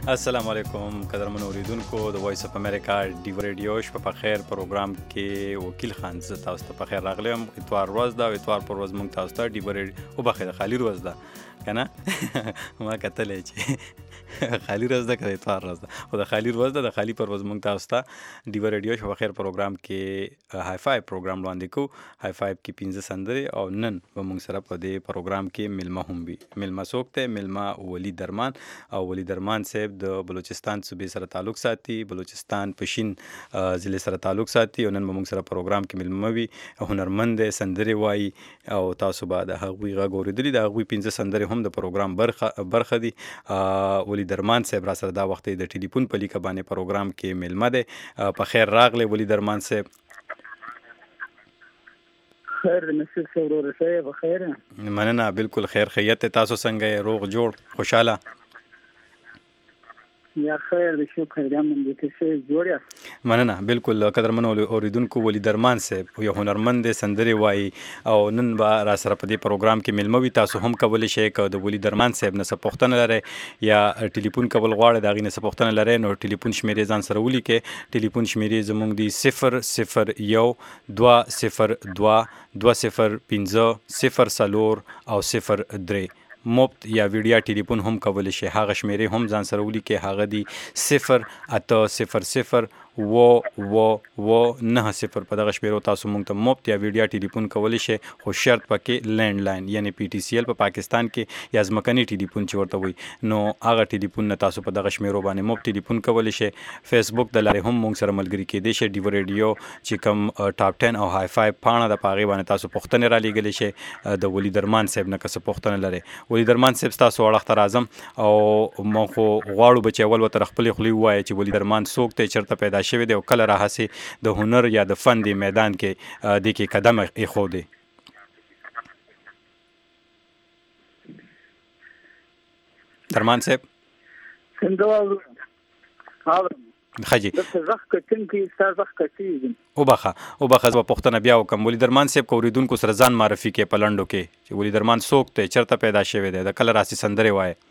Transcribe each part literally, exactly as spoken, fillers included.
السلام علیکم قدرمن اوریدونکو د وایس اف امریکا ډیو ریډیو شپه په خیر پروګرام کې وکیل خان زه تاسو ته په خیر راغلم. اتوار ورځ ده او اتوار پر ورځ موږ تاسو ته ډیو ریډیو او بخیر خالی ورځ ده کنه ما کتلې چې خالی ورځ ده که اتوار ورځ ده او د خالی ورځ ده د خالی پر ورځ موږ تاسو ته ډیو ریډیو شپه په خیر پروګرام کې های فایو پروګرام وړاندې کوو. های فایو کې پنځه سندرې او نن به موږ سره په دې پروګرام کې ملمه هم وي. ملمه څوک دی؟ ملمه ولی درمان او ولی درمان صاحب د بلوچستان صوبې سره تعلق ساتي، بلوچستان پشین ضلع سره تعلق ساتي او نن به موږ سره پروګرام کې ملمه وي. هنرمند دی، سندرې وایي او تاسو به د هغوی غږ اورېدلي. د هغوی پنځه سندرې هم د پروګرام برخه برخه دي. ولی درمان صاحب را سره دا وخت د ټلیفون په لیکه باندې پروګرام کې ملمه دی. په خیر راغلی ولی درمان صاحب. خیر نصیب صاحب ورور صاحب خیر. مننه بالکل خیر خیریت. تاسو څنګه روغ جوړ خوشاله؟ یا خیر د شکر د امن د کیسه جوړ یاست؟ مننه بالکل قدرمن اوریدونکو. ولی درمان صاحب یو هنرمند دی، سندرې وایي او نن به را سره په دې پروګرام کې ملمه وي. تاسو هم کولی شئ که د ولی درمان صاحب نه څه پوښتنه لرئ یا ټلیفون کول غواړئ د هغې نه څه پوښتنه لرئ نو ټلیفون شمېرې ځان سره ولیکئ. ټلیفون شمېرې زموږ دي صفر صفر یو دوه صفر دوه دوه صفر پنځه صفر څلور او صفر درې. مفت یا ویډیا ټلیفون هم کولی شي. هغه شمیرې هم ځان سره ولیکئ. هغه دي صفر اته صفر صفر و و و نه صفر. په دغه شمیرو تاسو موږ ته مفت یا ویډیا ټلیفون کولی شئ، خو شرط پکې لینډ لاین یعنی پی ټي سی ایل په پاکستان کې یا ځمکني ټلیفون چې ورته وایي نو هغه ټلیفون نه تاسو په دغه شمیرو باندې مفت ټلیفون کولی شئ. فیسبوک د لارې هم موږ سره ملګري کېدی شئ. ډیو ریډیو چې کوم ټاپ ټین او های فایو پاڼه ده په هغې باندې تاسو پوښتنې را لیږلی شئ د ولی درمان صاحب نه که څه پوښتنه لرئ. ولی درمان صاحب ستاسو اړخ ته راځم او موږ خو غواړو به چې اول ورته خپلې خولې ووایه چې ولی درمان څوک دی، چېرته پیدا شوی دی او کله راهسې د هنر یا د فن دی میدان کې دې کې قدم ایښودی. درمان صاحب خجی وبخه وبخه زه پوښتنه بیا وکړم. ولی درمان صاحب که اورېدونکو سره ځان معرفي کې په لنډو کې چې ولی درمان څوک دی، چېرته پیدا شوی دی، د کله راسي سندرې وایي؟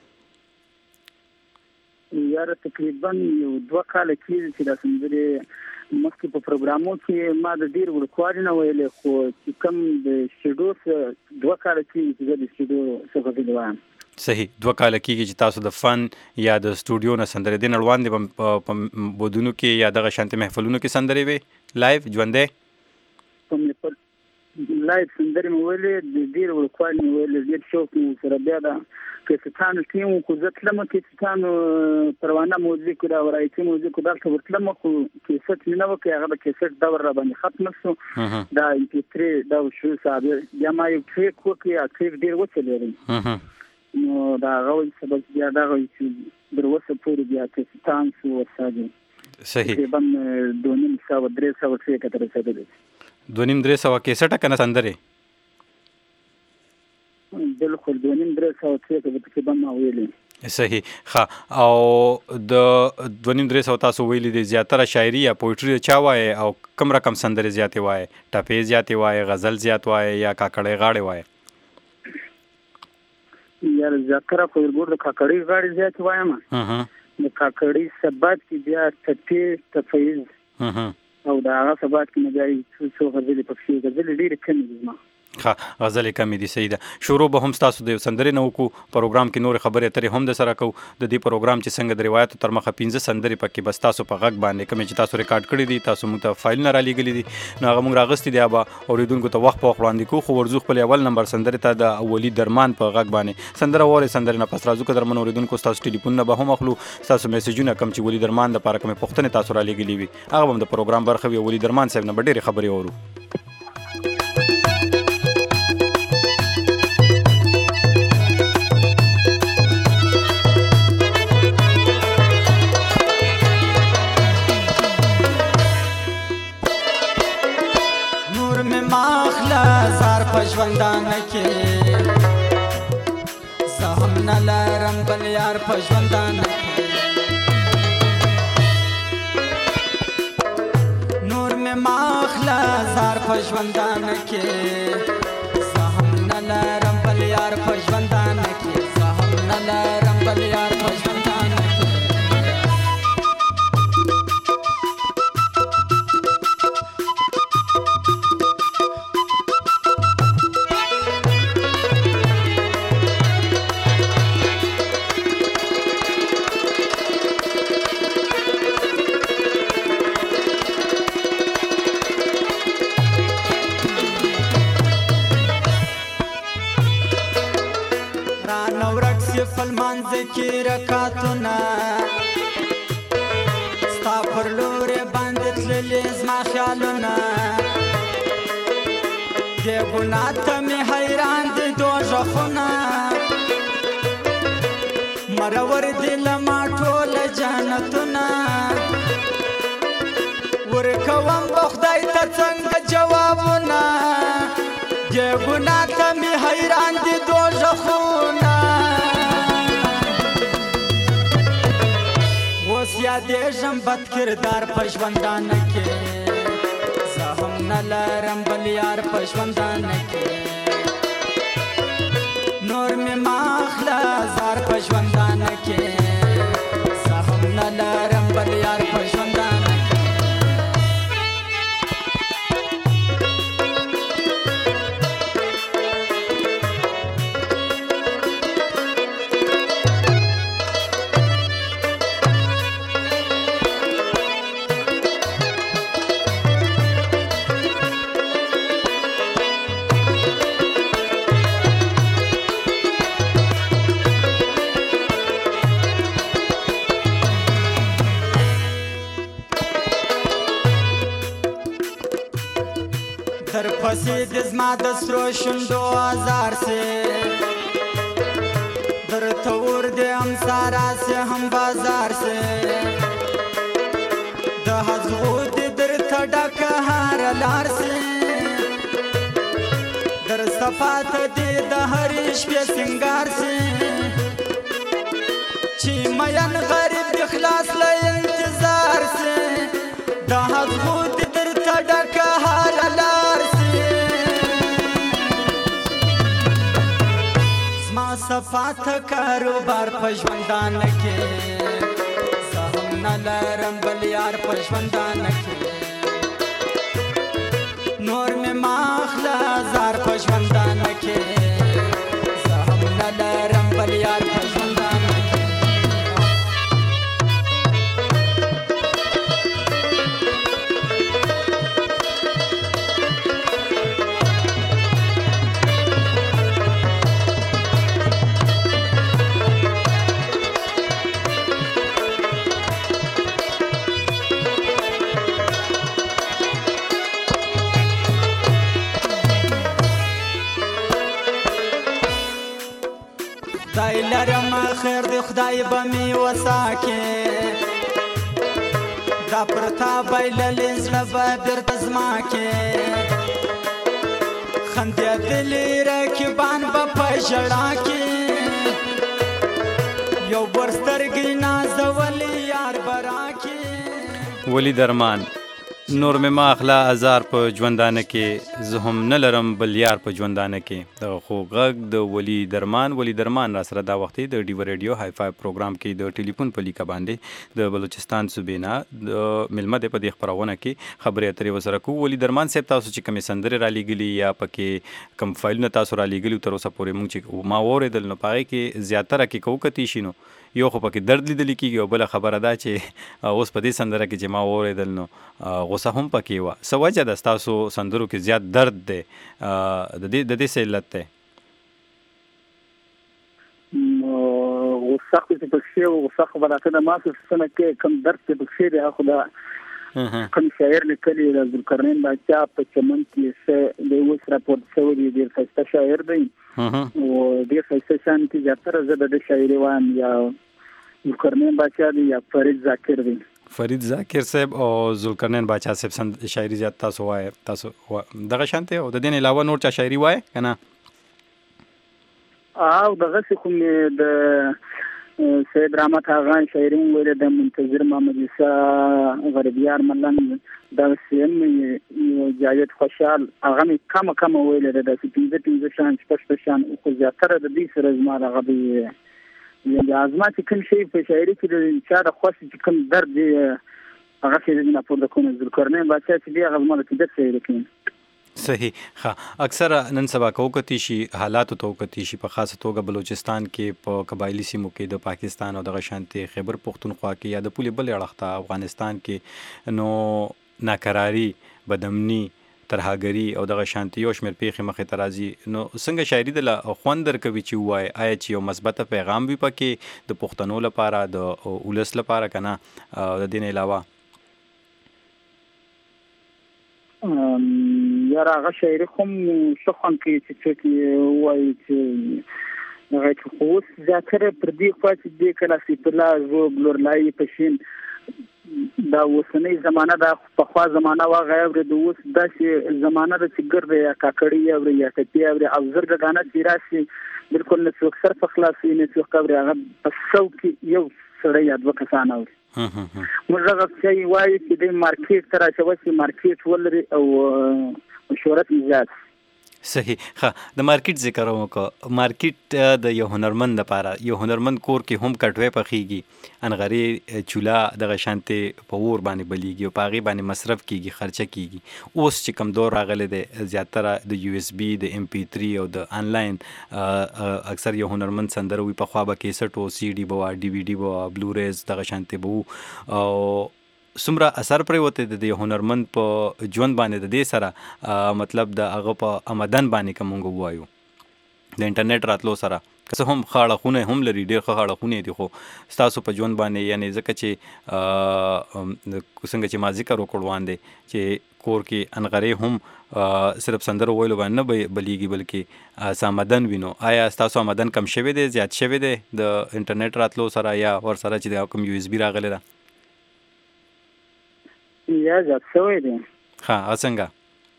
یاره تقریبا یو دوه کاله کېږي چې دا سندرې مخکې په پروګرامو کې ما د ډېر ورکوالي نه ویلې، خو چې کوم د سټوډیو څخه دوه کاله کېږي چې زه د سټوډیو څخه غږ وایم. صحیح، دوه کاله کېږي چې تاسو د فن یا د سټوډیو نه سندرې دې نړوان دي په بودونو کې یا دغه شانتې محفلونو کې سندرې وې لایف ژوندی؟ لایف سندرې مې ویلې، د ډېر ورکوالي مې ویلې، ډېر شوق مې سره بیا د کیسټانو ټیم خو زه تلم کیسټانو پروانه موزیک دا ورایتي موزیک دلته ورتلم خو کیسټ مې نه وکړ. هغه د کیسټ دور را باندې ختم شو. دا ام پي تھری دا شو صاحب بیا ما یو ټریک وکړ، یا ټریک ډېر وچلېدم نو دا هغه سبب بیا دغه چې در اوسه پورې بیا کیسټان شو ورساږي. صحیح، تقریبا دوه نیم سوه درې سوه ټریکه ته رسېدلی. دوه نیم درې سوه کیسټه که نه سندرې؟ بالکل دوه نیم درې سوه ټریکه به تقریبا ما ویلې. صحیح ښه. او د دوه نیم درې سوه تاسو ویلي دي زیاتره شاعري یا پویټري چا وایي او کوم رقم سندرې زیاتې وایي؟ ټپې زیاتې وایي، غزل زیات وایي یا کاکړۍ غاړې وایي؟ یاره زیاتره خو ورګور د کاکړۍ غاړې زیاتې وایم. د کاکړۍ سبات کې بیا ټپې تفیض او د هغه سبات کې مې بیا څو غزلې پکښې غزلې ډېرې کمې دي زما. ښه غزلې کمې دي. صحیح ده. شروع به هم ستاسو د یو سندرې نه وکړو. پروګرام کې نورې خبرې اترې هم د سره کوو. د دې پروګرام چې څنګه د روایتو تر مخه پنځه سندرې پکې بس تاسو په غږ باندې کومې چې تاسو ریکارډ کړي دي، تاسو موږ ته فایلونه را لیږلي دي نو هغه موږ راغستې دي. به اورېدونکو ته وخت په وخت وړاندې کوو. خو ورځو خپل اول نمبر سندرې ته د ولی درمان په غږ باندې سندره واورئ. سندرې نه پس راځو قدرمن اورېدونکو ستاسو ټلیفونونه به هم اخلو. ستاسو میسیجونه کوم چې ولی درمان دپاره کومې پوښتنې تاسو را لیږلي وي هغه به هم د پروګرام برخه وي. ولی درمان صاحب نه به ډېرې خبرې اورو. ژوندانه کې زه هم نه لرم بل یار په ژوندانه کې، نور مې ماخله زار په ژوندانه کې زه هم نه لرم بل یار په ژوندانه کې، زه هم نه لرم بل یار په ژوندانه کې. منځ کې رکاتونه ستا پر لورې باندې تللي زما خیالونه دې ګناه ته مې حیران دي دوږخونه مرور دي له ما ټوله جنتونه ورکوم به خدای ته څنګه جوابونه دې ګناه ته مې حیران دي دوږخونه اوس یادېږم بد کردار په ژوندانه کې زه هم نه لرم بل یار په ژوندانه کې نور مې مه اخله زار په ژوندانه کې زه هم نه لرم بل یار په ژوندانه کې در پسې د زما د سرو شونډو ازار سي درته ور د امسارا سي هم بازار سي د هزغو د درته ډکه هر لار سي در صفات دې د هرې شپې سنگار سي چې مین غریب د خلاص له انتظار سي د هزغو د درته ډکه هر لار صفات کاروبار په ژوندانه کې زه هم نه لرم بل یار په ژوندانه کې نور مې مه اخله زار په ژوندانه کې زه هم نه لرم بل یار په ژوندانه کې خدای لرم خیر دی خدای به می وساکې دا پر تا بایللې زړه به بېرته زما کې خندېدلي رقیبان به په ژړا کې یو بر سترګې نازولي یار به راکې ولی درمان نور مې ما اخلا ازار په ژوندانه کې زه هم نه لرم بل یار په ژوندانه کې دغه خو غږ د ولی درمان ولی درمان را سره دا وختې د ډیو ریډیو های فای پروګرام کې د ټلیفون په لیکه باندې د بلوچستان صوبې نه د میلمه دی په دې خپرونه کې خبرې اترې ورسره کوو ولی درمان صاحب تاسو چې کومې سندرې رالیږلي یا پکې کوم فایلونه تاسو رالیږلي تر اوسه پورې موږ چې ما واورېدل نو په هغې کې زیاتره کې که وکتې شي نو یو خو پکې درد لیدلی کېږي او بله خبره ده چې اوس په دې سندره کې چې ما واورېدل نو غوسه هم پکې وه څه وجه ده ستاسو سندرو کې زیات درد دی د دې د دې څه علت دی غوسه خو چې پکښې وه غوسه خو به راته د ما څه کې کوم درد چې پکښې دی خو د کوم شاعر لیکلي د ذوالقرنین باچا په چمن کې څه دی اوس راپورته شوی دی ډېر ښایسته شاعر دی او ډېر ښایسته شان کې زیاتره زه د ده شاعري وایم یا ذوالقرنین باچا دی یا فرید ذاکر دی فرید ذاکر صاحب او ذوالقرنین باچا صاحب شاعري زیات تاسو وایي تاسو دغه شانتې او د دې نه علاوه نور چا شاعري وایي که نه او دغسې خو مې د سید رحمت آغا شاعري مو ویلې د منتظر محمد عیسی غربیار ملنګ دغسې هم جاوید خوشحال هغه مې کمه کمه ویلې ده داسې پنځه پنځه شان شپږ شپږ شان خو زیاتره د دوی سره زما دغه دی زما چې کوم شی په شاعري کې د چا د خوښې چې کوم درد دی هغه شی زه راپورته کوم ذوالقرنین باچا چې دی هغه زما د طبیعت شاعري کوي صحیح ښه اکثره نن سبا که وکتې شي حالاتو ته وکتې شي په خاصه توګه بلوچستان کې په قبایلي سیمو کې د پاکستان او دغه شانتې خیبر پښتونخوا کې یا د پولې بلې اړخ ته افغانستان کې نو ناکراري بدامني ترهاګري او دغه شانتي یو شمېر پیښې مخې ته راځي. نو څنګه شاعري د خوند درکوي چې ووایي آیا چې یو مثبته پیغام وي پکې د پښتنو لپاره د ولس لپاره که نه د دې نه علاوه؟ یاره هغه شاعري خو هم ښه خوند کوي چې څوک یې ووایي چې هغه چې خو اوس زیاتره پر دې خوا چې دې کلاسیک الله ژوب لورلایي پشین دا اوسنۍ زمانه دا پخوا زمانه واغه اورېده، اوس داسې زمانه ده چې ګرده یا کاکړي اوري یا ټپي اوري او زرګه ګانه چې راشي بالکل نه څوک سر په خلاصوي نه څوک اوري، هغه په سو کې یو سړی یا دوه کسان اوري. موږ هغه شی وایو چې د مارکیټ ته راچوي چې مارکیټ ولري او شهرت ایجاد. صحیح. ښه، د مارکیټ ذکر وکړه. مارکیټ د یو هنرمند لپاره، یو هنرمند کور کې هم کټوۍ پخېږي، انغرې چوله دغه شانتې په اور باندې بلیږي او په هغې باندې مصرف کېږي، خرچه کېږي. اوس چې کوم دور راغلی دی زیاتره د یو اس بي، د ام پی تھری او د آنلاین، اکثر یو هنرمند سندره وي پخوا به کیسټ و، سی ډي به وه، ډي وي ډي به وه، بلوریز دغه شانتې به وو. او څومره اثر پرېوتی د هنرمند په ژوند باندې د دې سره، مطلب د هغه په آمدن باندې که مونږ ووایو د انټرنیټ راتلو سره، که څه هم ښه اړخونه هم لري، ډېر ښه اړخونه دي، خو ستاسو په ژوند باندې یعنې ځکه چې څنګه چې ما ذکر وکړ وړاندې چې کور کې انغرې هم صرف سندرو ویلو باندې نه بلیږي بلکې آمدن وي. نو آیا ستاسو آمدن کم شوی دی، زیات شوی دی د انټرنیټ راتلو سره، یا ورسره چې د کوم یو اس بي راغلی ده؟ یا زیات شوی دی. ښه، هغه څنګه؟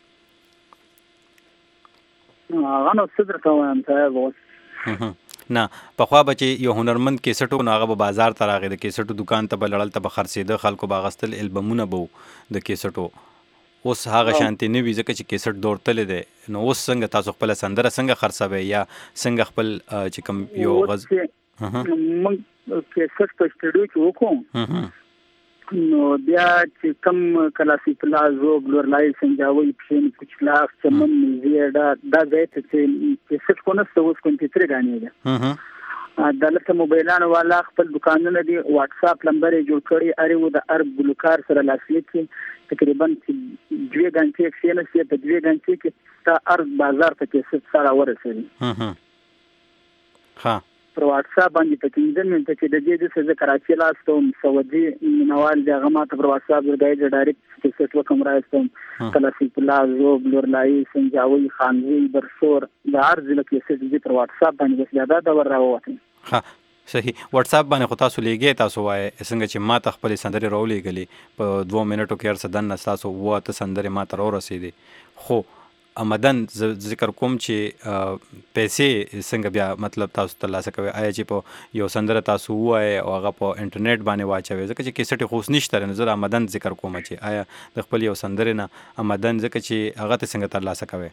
هغه نو څه درته وایم صاحب، اوس نه پخوا به چې یو هنرمند کیسټو نو هغه به بازار ته راغی، د کیسټو دکان ته به لړل، ته به خرڅېده، خلکو به اخیستل، البمونه به وو د کیسټو. اوس هغه شانتې نه وي ځکه چې کیسټ دور تللی دی. نو اوس څنګه تاسو خپله سندره څنګه خرڅوئ، یا څنګه خپل چې کوم یو غز موږ کیسټ په سټوډیو کې وکړو، نو بیا چې کم کلاسیک الله ژوب لورلایي سنجاوي پښین کوچلاف چمن زیاده دا ځای ته چې کیسټ کو نسته، اوس کمپیوټر غانې ده. دلته موبایلانو والا خپل دکانونه دي، واتس اپ نمبر یې جوړ کړی، اره و د ارب ګلوکار سره لاسلیک کې تقریبا چې دوه غنټې کښینه سي په دوه غنټې کې تا ارب بازار ته کیسټ سره ورسېږي. ها پر واتس اپ باندې په کیندل من ته چې د دې د څه کراچي لاستوم سعودي منوال د هغه ماته پر واتس اپ ورګای ډایرکټ کیسټ وکم راستم، کلاسیک الله ژوب لورلایي سنجاوي خانزي برشور د ارز له کیسټ دې پر واتس اپ باندې زیاده دا ور راوته. ها صحیح. واتس اپ باندې خو تاسو لیږئ، تاسو وایي څنګه چې ما ته خپلې سندرې راولېږلې په دوه منټو کې هر څه دننه ستاسو اووه اته سندرې ما ته راورسېدې. خو آمدن ذکر کوم چې پیسې څنګه بیا مطلب تاسو ترلاسه کوئ؟ آیا چې په یو سندره تاسو ووایئ او هغه په انټرنیټ باندې واچوئ؟ ځکه چې کیسټ یې خو اوس نشته دی، نو زه د آمدن ذکر کوم چې آیا د خپل یو سندرې نه آمدن ځکه چې هغه ته څنګه ترلاسه کوئ؟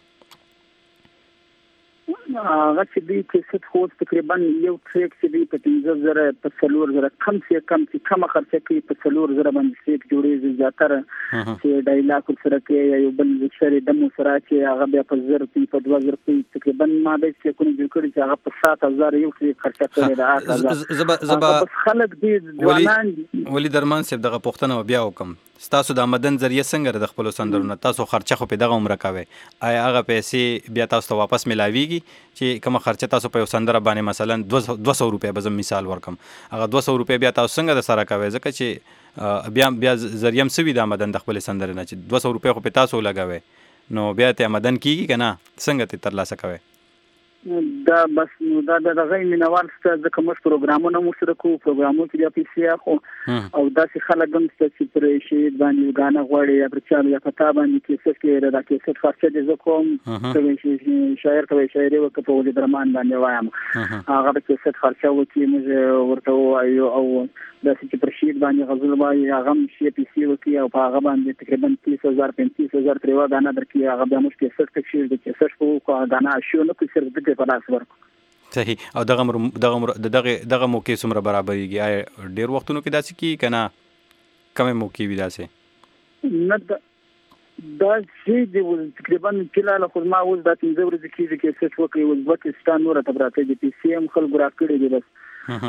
هغه چې دوی کیسټ خو تقریبا یو ټریک چې دوی په پنځه زره په څلور زره کم سي کم چې کم خرچه کوي په څلور زره باندې ټریک جوړېږي، زیاتره چې ډایلاګ سره کې یو بل شری دمو سره چې هغه بیا په زر په دوه زر په تقریبا ما به چې کوم جوړ کړی چې هغه په سات هزار یو ټریک خرچه کړی دا اته هزار. زبا زبا خلک دي ځوانان ولی درمان صاحب دغه پوښتنه بیا وکم، ستاسو د آمدن ذریعہ څنګه د خپل سندرونو تاسو خرچه خو په دغه عمر کوي، آیا هغه پیسې بیا تاسو ته واپس ملاويږي چې کوم خرچه تاسو په یو سندره باندې مثلا دوه سوه روپۍ به زه مثال ورکم، هغه دوه سوه روپۍ بیا تاسو څنګه د سره کوي؟ ځکه چې بیا بیا ذریعہ هم سوي د آمدن د خپل سندرې نه چې دوه سوه روپۍ خو په تاسو لګوي، نو بیا ته آمدن کیږي که نه؟ څنګه ته ترلاسه کوي؟ دا بس نو دا د دغه مینوال څخه ځکه موږ پروګرامونه مو سره کوو، پروګرامونه کې بیا پیسې اخو او داسې خلک هم شته چې پر شهید باندې ګانا غواړي یا پر چا یا پتا باندې کیسټ کې دا کیسټ خرڅه دي زه کوم، شاعر ته شاعري وکړه په ولې درمان باندې وایم، هغه د کیسټ خرڅه وکړي، موږ ورته وایو او داسې چې پر شهید باندې غزل وایي هغه هم شي پیسې وکړي او په هغه باندې تقریبا تیس هزار پنځیس هزار ترې ګانا درکړي، هغه بیا موږ کیسټ کې د کیسټ په ګانا شو نه کوي صرف د په لاس ورکو. صحیح. او دغه دغه دغه دغه موقع څومره برابرېږي؟ آیا ډېر وختونو کې داسې کېږي که نه کمې موقع وي داسې؟ نه دا شی دی تقریبا کله خو ما اوس دا پنځه ورځې کېږي کیسټ وکړي، اوس دوه کیسټان نوره ته براته دي، پیسې هم خلکو راکړي دي، بس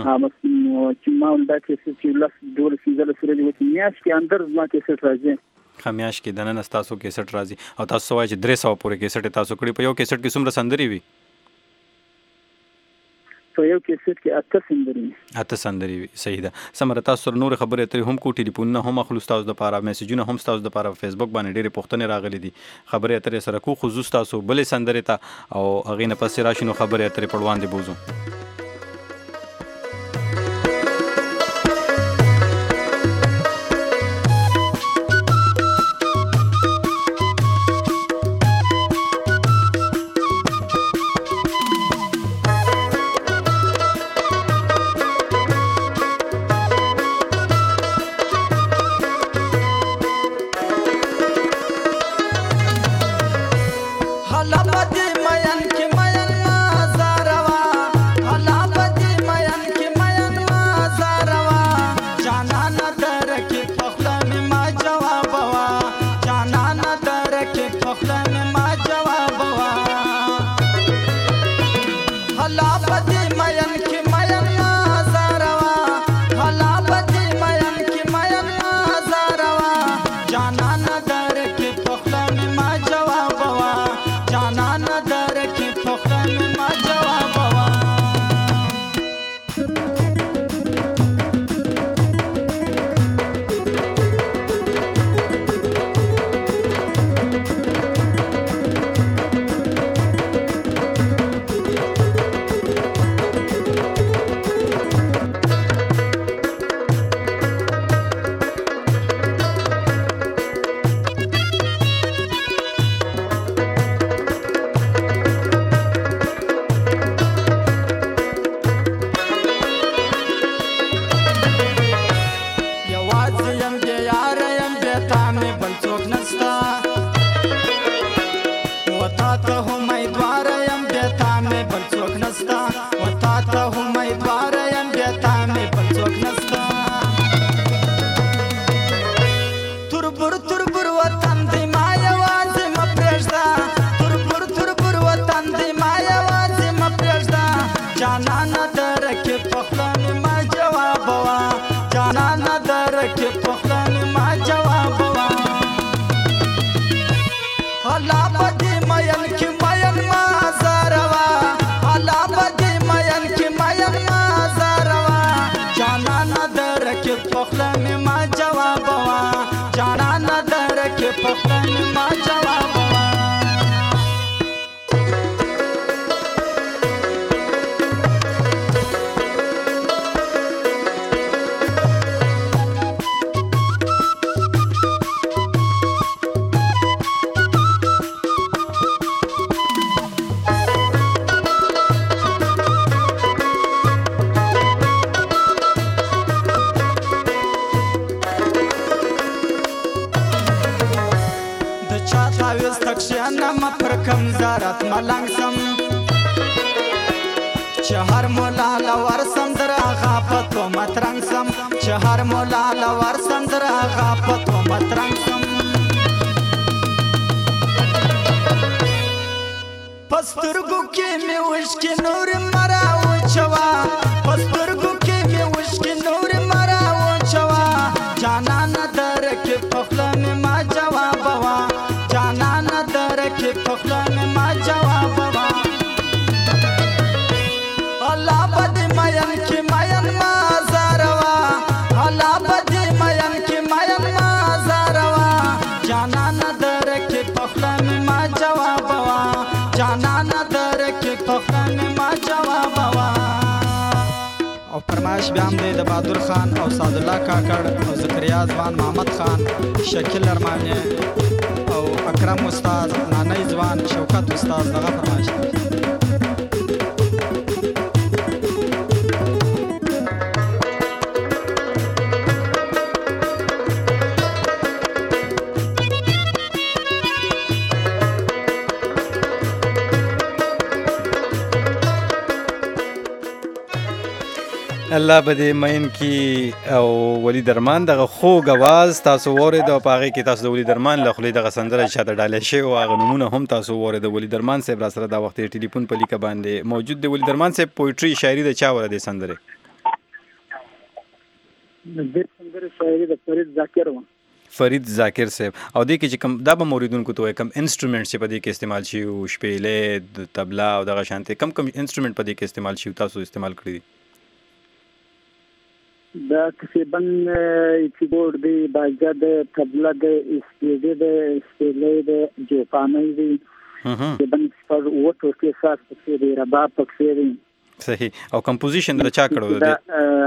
چې ما هم دا کیسټ چې لس دولس پنځلس ورځې وکړي میاشت کې اندر زما کیسټ راځي. خمیاش کې دننه تاسو کیسټ راځي او تاسو وایي چې درې سوه پورې کیسټ تاسو کړي په یو کیسټ کې څومره سندرې وي؟ په یو کیسټ کې اته سندرې اته سندرې وي. صحیح ده. سمره تاسو سره نور خبرې اترې هم کو، ټلیفونونه هم اخلو تاسو د پاره، میسجونه هم تاسو د پاره فیسبوک باندې ډېرې پوښتنې راغلي دي. خبرې اترې سره کو خصوص تاسو بلې سندرې ته او هغې نه پسې راشي نو خبرې اترې په وړاندې بوزو. فرمایش بیا هم دی د بهادر خان او سعدالله کاکړ او زکریا ځوان محمد خان شکیل ارماني او اکرم استاد نانی ځوان شوکت استاد دغه فرمایش الله به دې مین کې او ولی درمان دغه خوږ اواز تاسو واورېد او په هغې کې تاسو د ولی درمان له خولې دغه سندره چې شاته ډالۍ شوې وه هغه نومونه هم تاسو واورېد. ولی درمان صاحب را سره دا وخت یې ټلیفون په لیکه باندې موجود دی. ولی درمان صاحب پویټري شاعري د چا وره دې سندرې؟ د دې سندرې شاعري د فرید ذاکر وه. فرید ذاکر صاحب او دې کې چې کوم دا به موریدونکو ته وایي کوم انسټرومنټ چې په دې کې استعمال شي او شپېلې د طبله او دغه شانتې کم کم انسټرومنټ په دې کې استعمال شي تاسو استعمال کړی دي دا تقریبا کیبورډ دی باجا د طبله د اسپیډ د اسپیډ د جوپانای دی د بن پر وټو کې ساس پکې دی رباب پکې دی صحیح او کمپوزیشن دا چا کړو دی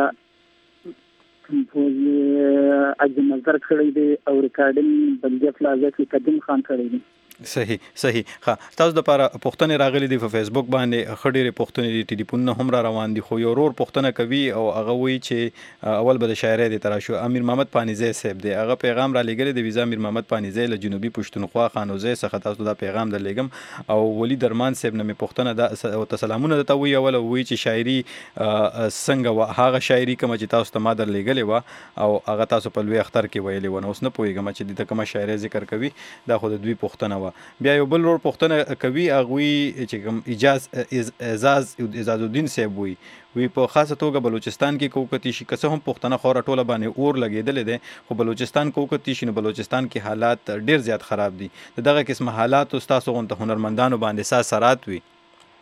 کمپوز اج نظر کړی دی او ریکارډینګ بلګه پلازا کې قدیم خان کړی دی صحیح صحیح ها تاسو د لپاره پښتنې راغلي دي په فیسبوک باندې خډيري پښتنې دي ټلیفون هم را روان دي خو یو ورور پښتنه کوي او هغه وی چې اول به د شاعرۍ د ترا شو امیر محمد پانیزی صاحب دی هغه پیغام را لګل دی ویزا امیر محمد پانیزی له جنوبي پښتونخوا خانوزه څخه تاسو دا پیغام در لګم او ولی درمان صاحب نه پښتنه د تسلامونه ته وی اول وی چې شاعري څنګه هغه شاعري کوم چې تاسو ته ما در لګلې و او هغه تاسو په لوی اختر کې ویلې و نو اوس نه پوهیږم چې د کومه شاعرۍ ذکر کوي دا خو د دوی پښتنه و بیا یو بل ور پښتنه کوي اغوی چې کوم اجاز اعزاز اعزاز الدین صاحب وي وی په خاصه توګه بلوچستان کې کوکتی شي که څه هم پښتنه خوره ټوله باندې اور لګېدل دي خو بلوچستان کوکتی شي نو بلوچستان کې حالات ډیر زیات خراب دي دغه قسم حالات او تاسو غونډه هنرمندانو باندې ساسرات وي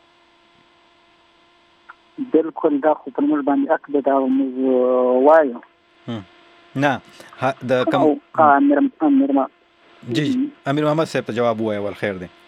بالکل دا خو پر موږ باندې اکد دا موږ وایو نه د کوم امیر امیر جی امیر محمد صاحب ته جواب وایي ول خیر دی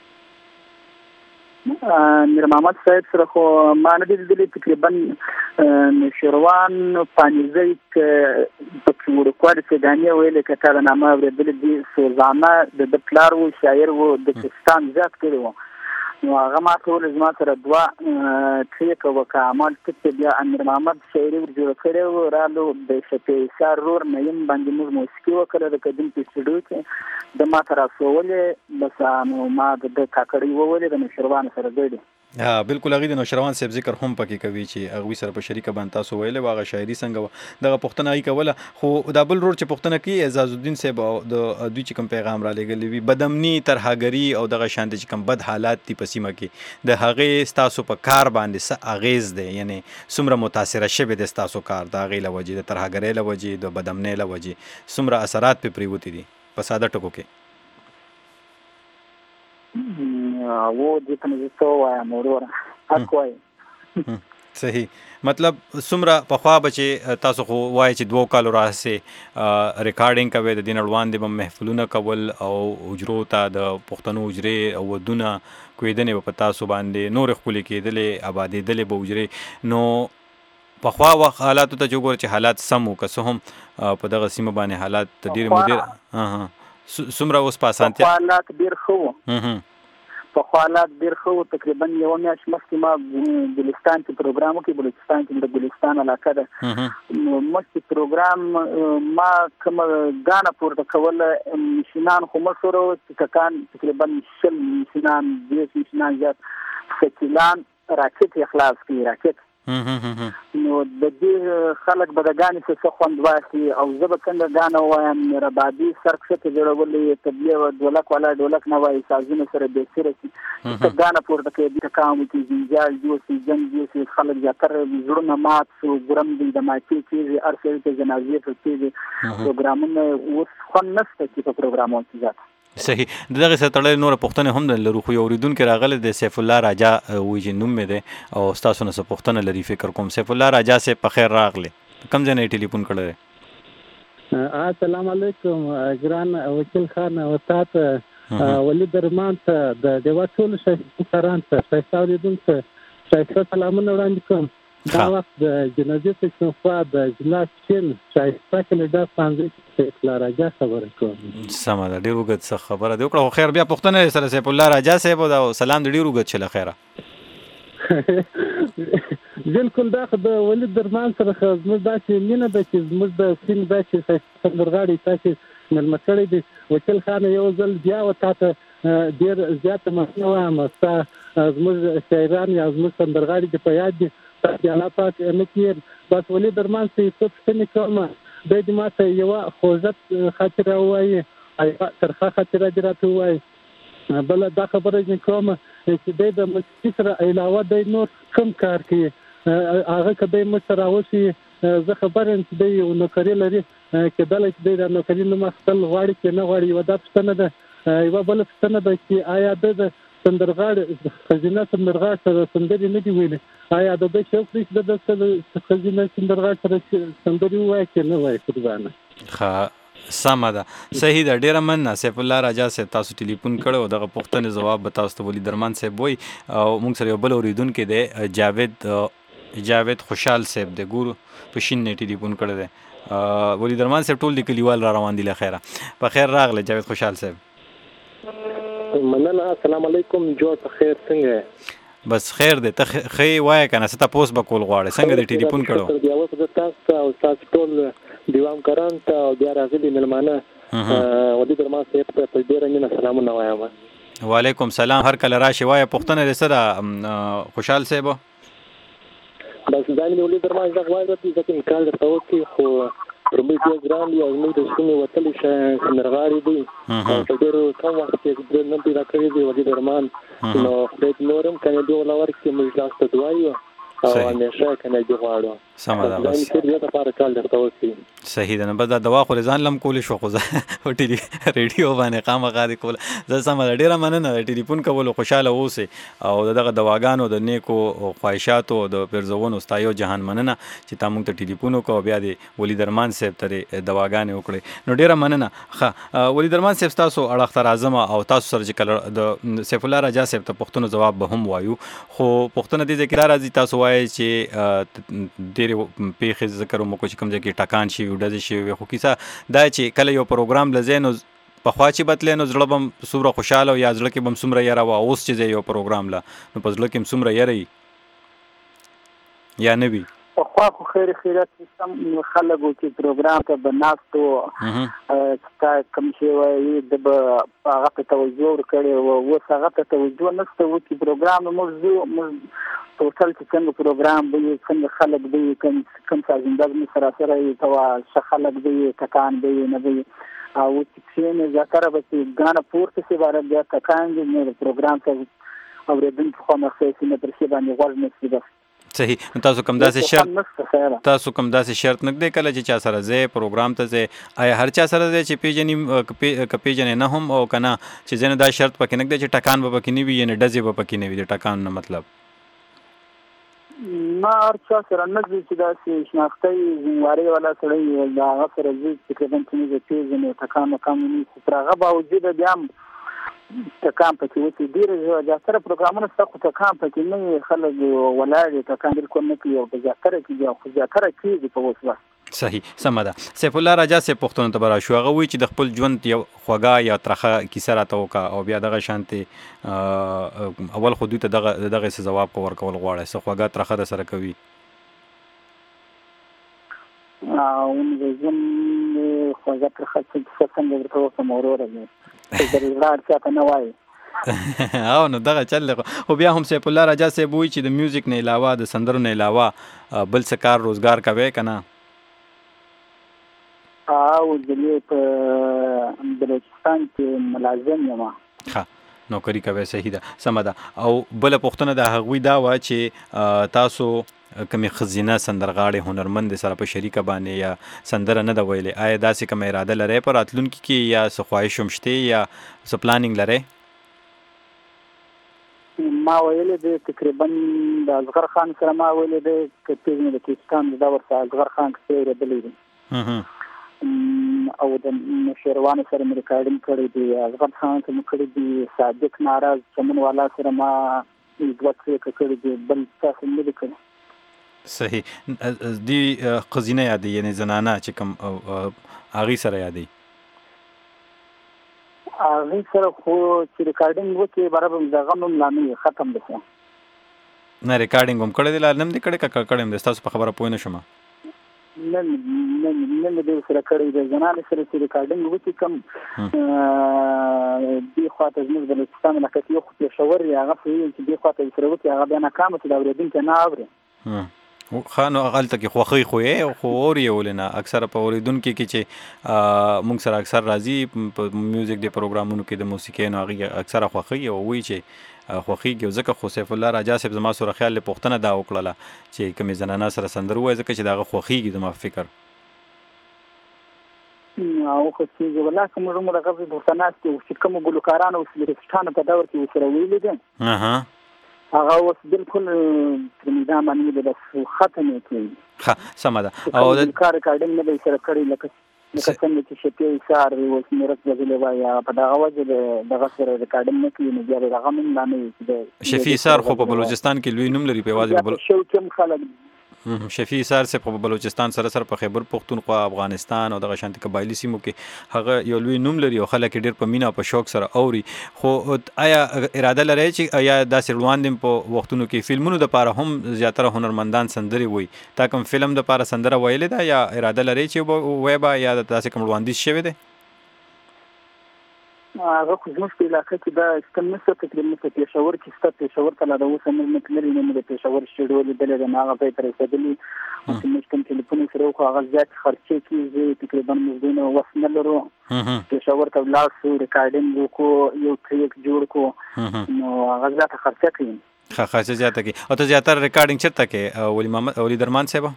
امیر محمد صاحب سره خو ما نه دي لیدلي تقریبا نشروان پانیزی په ورکوړ سیدانی ویل کته د نامه ورېدل دي سوزانه د پلار وو شاعر وو د پاکستان ځات کړو نو هغه ما ټول زما سره دوا ټریک وکامل چې بیا امیر محمد شاعري ورجوړ کړو رالو د شپې سار رور مېم باندې موږ موسیقي وکړه د قدیم په سټډیو کې د ما تر سوولې بس نو ما د کاکړی وولې د نشروان سره دی ها بالکل هغه د نوشروان صاحب ذکر هم پکې کوي چې هغه سره په شریکه باندې تاسو ویلې واغه شاعري څنګه دغه پښتنه ای کوله خو دا بل رور چې پښتنه کې اعزاز الدین صاحب د دوی چې کوم پیغام را لګلې وي بدامنی ترهاګری او دغه شانت چې کوم بد حالات دي پسیمه کې د هغه ستاسو په کار باندې څه اغیز دی یعنی څومره متاثر شوه د ستاسو کار دا غي لوجه د ترهاګری لوجه د بدامنی لوجه څومره اثرات په پریوتی دي په ساده ټکو کې و دې ته نه څه وایم وروره حق وایي صحیح مطلب څومره پخوا بچې تاسو خو وایي چې دوه کالو راځي ریکارډینګ کوي د دین اړوان دي محفلونه کول او اجرو ته د پښتنو اجرې او ودونه کویدنې په تاسو باندې نور خپل کېدلې آبادې دلې به اجرې نو پخوا وخت حالات ته جوړ چې حالات سم وکسه هم په دغه سیمه باندې حالات ډیر مدیر ها ها څومره اوس پاسانته حالات ډیر خو په حالات ډیر خو تقریبا یو میاشت مخکې ما ګلستان کې پروګرام کې بلوچستان کې د ګلستان علاقه ده مخکې پروګرام ما کوم غانا پورته کول مشینان خو مشورو چې کان تقریبا شل مشینان دیس مشینان زیات سکیلان راکټ اخلاص کی راکټ نو د دې خلک بدګانی څه خوند واخلي او زبر څنګه غانا وایم ربابي سرکښه ته جوړولې تبلیغ دولک ولا دولک نه وای سازونه سره به سره چې غانا پورته کې د کاوم کې جنجال جوړ جنگ جوړ خلک زیاتره زړونه مات سو ګرم دي د ماچي چې ارسل ته جنازې ته چې پروګرامونه اوس خو نشته چې په پروګرامونو کې ځات صحیح دغه ستړل نور پښتنه هم د لرو خو اوریدونکو راغله د سیف الله راجا وی جنوم مې ده او تاسو نه پښتنه لري فکر کوم سیف الله راجا سے په خیر راغله کم ځای نه ټلیفون کړل السلام علیکم ګران وکیل خان او تاسو ولید درمان ته د دیوا ټول شهران ته تاسو اوریدونکو تاسو سلامونه وړاندې کوم دا وخت د جنازې تشنفا د جناز چین شایسته کې د پانځه سیف راجا خبره کوم سم ده ډیر وګت څه خبره دی وکړه خیر بیا پښتنه سره سیف الله راجا صاحب دا سلام ډیر وګت چله خیره بالکل دا د ولید درمان سره زموږ داسې مینه ده چې زموږ د سین داسې سندرغاړي تاسې ملمکړی دی وکیل خان یو ځل بیا وتاته ډیر زیاته مخنه وایم ستا زموږ شاعران یا زموږ سندرغاړي د په یاد دي تاسو الله پاک نکیر بس ولید درمان سي څه څه کومه د دې ماته یو خوځت خاطر وایي ایوا ترخه خاطر راته وایي بل دا خبره کومه چې د موسیقي سره علاوه د نور کم کار کوي هغه کله مو سره اوسي زه خبر یم چې دی یو نوکري لري کېدلی چې دی د نوکري نوم اخیستل غواړي که نه غواړي. یوه دا پوښتنه ده. یوه بله پوښتنه ده چې آیا ده د سندرغاړي ښځینه سندرغاړي سره سندرې نه دي ویلې، آیا د ده شوق دی چې د ده ښځینه سندرغاړي سره سندرې ووایي که نه وایي؟ قربانه ښه سمه ده، صحیح ده، ډیره مننه سیف الله راجا صاحب، تاسو ټلیفون کړو، دغه پوښتنې ځواب به تاسو ته ولی درمان صاحب وایي. او موږ سره یو بل اورېدونکی دی جاوید جاوید خوشحال صاحب دی، ګورو په شین نه ټلیفون کړی دی. ولی درمان صاحب ټول د کلیوال را روان دي له خیره. په خیر راغله جاوید خوشحال صاحب. مننه، السلام علیکم، جوړ په خیر، څنګه؟ بس خیر دی، ته ښه وایه که نه څه تپوس به کول غواړې، څنګه دې ټلیفون کړو؟ تاسو ته او تاسو ټول دیوان کران ته او بیا راغلي مېلمانه ولي درمان صاحب ته په ډېره مینه سلامونه وایم. وعلیکم سلام، هر کله راشي وایه. پوښتنه دې څه ده خوشحال صاحب؟ بس دا مې ولي درمان غږ واورېد، ځکه انکار درته وکړي، خو پر موږ ډېر ګران دي او زموږ د سیمې وتلي سندرغاړي دي او په ډېرو کم وخت کې ډېر نه پیدا کړي دي ولي درمان. نو خدای دې نور هم کامیابي وله ورکړي، موږ لاس ته دعا یو او همیشه کامیابي غواړو. سمه ده، بس صحیح ده. نه بس دا دوا خو ځان لم کولی شو، خو زه په ټلي ریډیو باندې خامخا دې کوله. زه سمه ده، ډېره مننه د ټلیفون کولو، خوشحاله اوسئ او د دغه دواګانو د نیکو خواهشاتو د پرزونو ستا یو جهان مننه چې تا موږ ته ټلیفون وکړو، بیا دې ولي درمان صاحب ته دواګانې وکړې. نو ډېره مننه. ښه ولي درمان صاحب ستاسو اړخ ته راځم او تاسو سره چې کله د سیف الله راجا صاحب ته پوښتنو ځواب به هم وایو، خو پوښتنه دې ځای کې را راځي، تاسو وایئ چې ډېرې پیښې ذکر مو کو چې کوم ځای کې ټکان شي، ډزې شي، خو کیسه دا چې کله یو پروګرام لځې نو پخوا چې بتلې نو زړه به هم څومره خوشحاله او یا زړه کې به هم څومره یره وه، اوس چې ځې یو پروګرام له نو په زړه کې هم څومره یره وي یا نه وي؟ پخوا خو خیر خیرات سیستم خلک و چې پروګرام ته به ناست و، چې کوم شی وایي د به هغه ته توجه ورکړې وه، اوس هغه ته توجه نشته و چې پروګرام موږ ځو، موږ ټوټل چې څنګه پروګرام به وي، څنګه خلک به وي، کوم سازنده به مې سره سره وي، ته ښه خلک به وي، ټکان به وي نه به وي. او چې کښېنې زیاتره به چې ګاڼه پورته شي باره بیا ټکان وي، نو د پروګرام ته اورېدونکي خوا مخې شي، نه تر شي باندې غوږ نه شي. بس صحیح. نو تاسو کوم داسې شرط تاسو کوم داسې شرط نه دی کله چې چا سره ځې پروګرام ته ځې، آیا هر چا سره ځې چې پیژنې که پیژنې نه هم، او که نه چې ځینې دا شرط پکې نه دی چې ټکان به پکې نه وي، یعنې ډزې به پکې نه وي؟ د ټکان نه مطلب ما هر چا سره نه ځي چې داسې شناختی ذموارۍ والا سړی د هغه سره ځي تقریبا چې موږ یې پېژنو، ټکان وکان ونیسو، خو تر هغه باوجوده بیا هم ټکان پکې وکړي. ډېره زیاتره پروګرامونه شته خو ټکان پکې نه وي، خلک ولاړ دي، ټکان بالکل نه کوي او په زیاتره کېږي، خو زیاتره کېږي په اوس وخت. صحیح، سمه ده. سیف الله راجا صاحب پوښتنو ته به راشو. هغه وایي چې د خپل ژوند یو خوږه یا ترخه کیسه راته وکړه او بیا دغه شانتې اول خو دوی ته دغه دغه څه ځواب کو ورکول غواړئ، څه خوږه ترخه در سره کوي؟ او د ژوند خوږه ترخه څه څنګه درته وکړم وروره، د زړه چاته نه وایي. او نو دغه چل دی. خو بیا هم سیف الله راجا صاحب وایي چې د میوزیک نه علاوه، د سندرو نه علاوه بل څه کار روزګار کوئ که نه؟ او د په بلوچستان کې ملازم یم. ښه، نوکري کوئ، صحیح ده، سمه ده. او بله پوښتنه د هغوی دا وه چې تاسو کومې ښځینه سندرغاړې هنرمندې سره په شریکه باندې یا سندره نه ده ویلې، آیا داسې کومه اراده لرئ په راتلونکي کې یا څه خواهش هم شته یا څه پلانینګ لرئ؟ ما ویلې دی تقریبا د اصغر خان سره ما ویلې دی که پېژنې د پاکستان د دور سره اصغر خان کیسې اورېدلی دي او د نوشیروان سره مې ریکارډینګ کړی دی، اصغر خان سره مې کړی دي، صادق ناراض چمن والا سره ما دوه ټریکه کړي دي، بل تاسو نه دي کړي. صحیح. دې ښځینه یادوي، یعنې زنانه چې کوم هغې سره یادوي؟ هغې سره خو چې ریکارډینګ وکړي باره به دغه نوم لا نه وي ختم دی. نه ریکارډینګ هم کړی دی، لا نه هم دی کړی که کړی هم دی؟ ستاسو په خبره پوه نه شوم. نه نه نه مې دې سره کړی دی، زنانې سره چې ریکارډینګ وکړي کوم دې خوا ته زموږ بلوچستان علاقه یو خو پېښور وي، هغه خو چې دې خوا ته یې سره وکړي هغه بیا ناکامه چې د اورېدونکي نه اوري. خانو غلطه کې خوخی خوې خو اور یې ولنه اکثر په اوریدونکو کې چې موږ سره اکثر راځي په میوزیک دی پروګرامونو کې د موسیقۍ نو هغه اکثر خوخی او وی چې خوخی کې ځکه خو سیف الله راجا صاحب زما سره خیال له پښتنه دا وکړه چې کومې زنانه سره سندر وای ځکه چې دا خوخی کې زما فکر او خو چې ولا کوم رومره غوښتل پښتنه چې کوم ګلوکارانو او سلیکټانو په دور کې وسره ویل دي اها هغه اوس بالکل په میدان باندې د ختم کړي ښه سم ده او د کار کارډینګ نه به سره کړی لکه لکه څنګه چې شپې سار اوس مرت غزلې وای په دغه وجه دغه سره ریکارډینګ نه کوي نو بیا دغه من نه نه شفیع سار خو په بلوچستان کې لوی نوم لري په واځي بل شو کوم خلک شفیع سار سے په بلوچستان سره سره په خیبر پختونخوا افغانستان او دغه شانتي قبایلی سیمو کې هغه یو لوی نوم لري او خلک ډیر په مینا په شوق سره اوري خو آیا اراده لري چې یا داسې روان دي په وختونو کې فلمونو د پاره هم زیاتره هنرمندان سندري وي تا کوم فلم د پاره سندره ویل ده یا اراده لري چې وای با یا داسې کوم روان دي شوی ده هغه خو زموږ په علاقه کې دا ستن نشته تقریبا په پېښور کې ست پېښور ته لا اوس هم متلري نه د پېښور شډول د له هغه په تر رسیدلی چې موږ کوم ټلیفون سره خو هغه زیات خرچې کیږي تقریبا موږ دونه وسنه لرو پېښور ته لاړ شو ریکارډینګ وکړو یو ټریک جوړ کړو نو هغه زیات خرچه کوي ښه خرچه زیاته کوي او ته زیاتره ریکارډینګ چیرته کې ولی محمد ولی درمان صاحب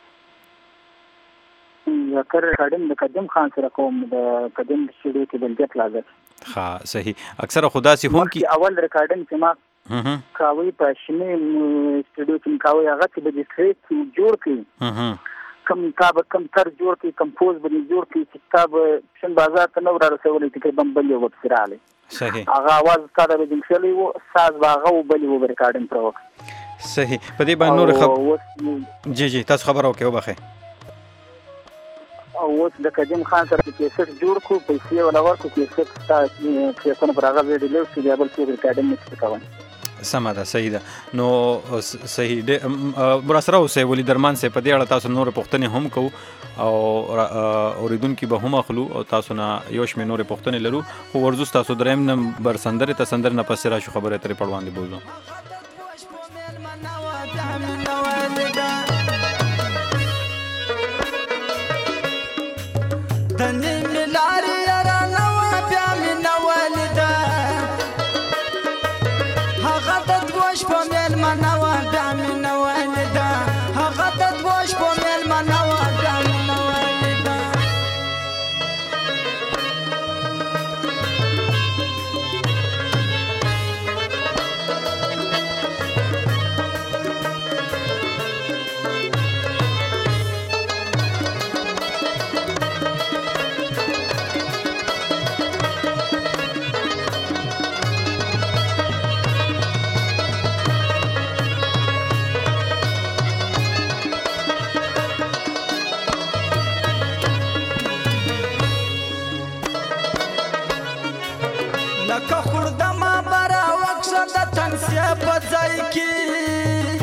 زیاتره ریکارډینګ د قدیم خان سره کوم د قدیم شډو کې بلګت لازم ښه صحیح اکثره خدا سي هم کی اول ریکارډینګ چې ما کاوی په شنه سټوډیو کې کاوی هغه چې د ټریک جوړ کړي کم کتاب کم تر جوړ کړي کمپوز باندې جوړ کړي چې کتاب شن بازار ته نو را رسولې تقریبا بل یو وبسراله صحیح هغه आवाज ستاره د جنسلي وو ساز باغه وبلی و ریکارډینګ پر وخت صحیح په دې باندې نور خبر جی جی تاسو خبر او کې وبخه او اوس د قدیم خان سره کې څه جوړ کو پیسې ولا ورکو کې څه تاسو کې څنګه پر هغه ویډیو لیک کې بل څه ریکارډینګ نشته کوي سمه ده صحیح ده نو صحیح ده براسره اوسه ولی درمان سه په دې اړه تاسو نور پوښتنې هم کو او اوریدونکو به هم اخلو او تاسو نه یوش مې نور پوښتنې لرو خو ورزو تاسو دریم نمبر سندره ته سندره نه پسې را شو خبره ترې پړوان دی بوزو دني ملاري يرا نوا بيا من والدا هغدت وش بمل منوا بيا من والدا هغدت وش بمل منوا بيا من والدا لکه خوردما برا وکشه د تنسیه په ځای کې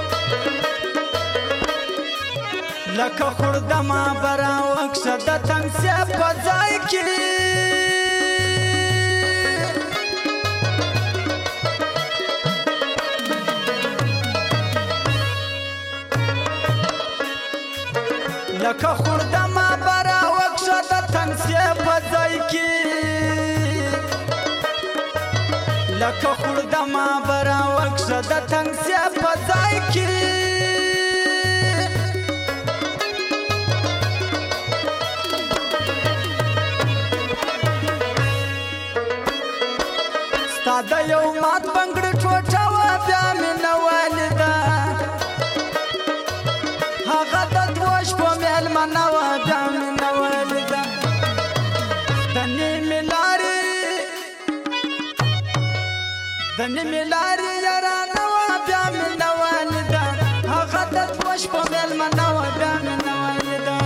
لکه خوردما برا وکشه د تنسیه په ځای کې لکه خوردما برا وکشه د تنسیه په ځای کې لکه خوردما برا وکشه د تنسیه په ځای کې ستا د یو مات بنګړ ټوټه وه بیا مې نه والده هغه د دوه شپو مېلمنه وه بیا مې نه والده د نیمې لارې د نیمې لارې یاره نه وه بیا مې نه والده هغه د دوه شپو مېلمنه وه بیا مې نه والده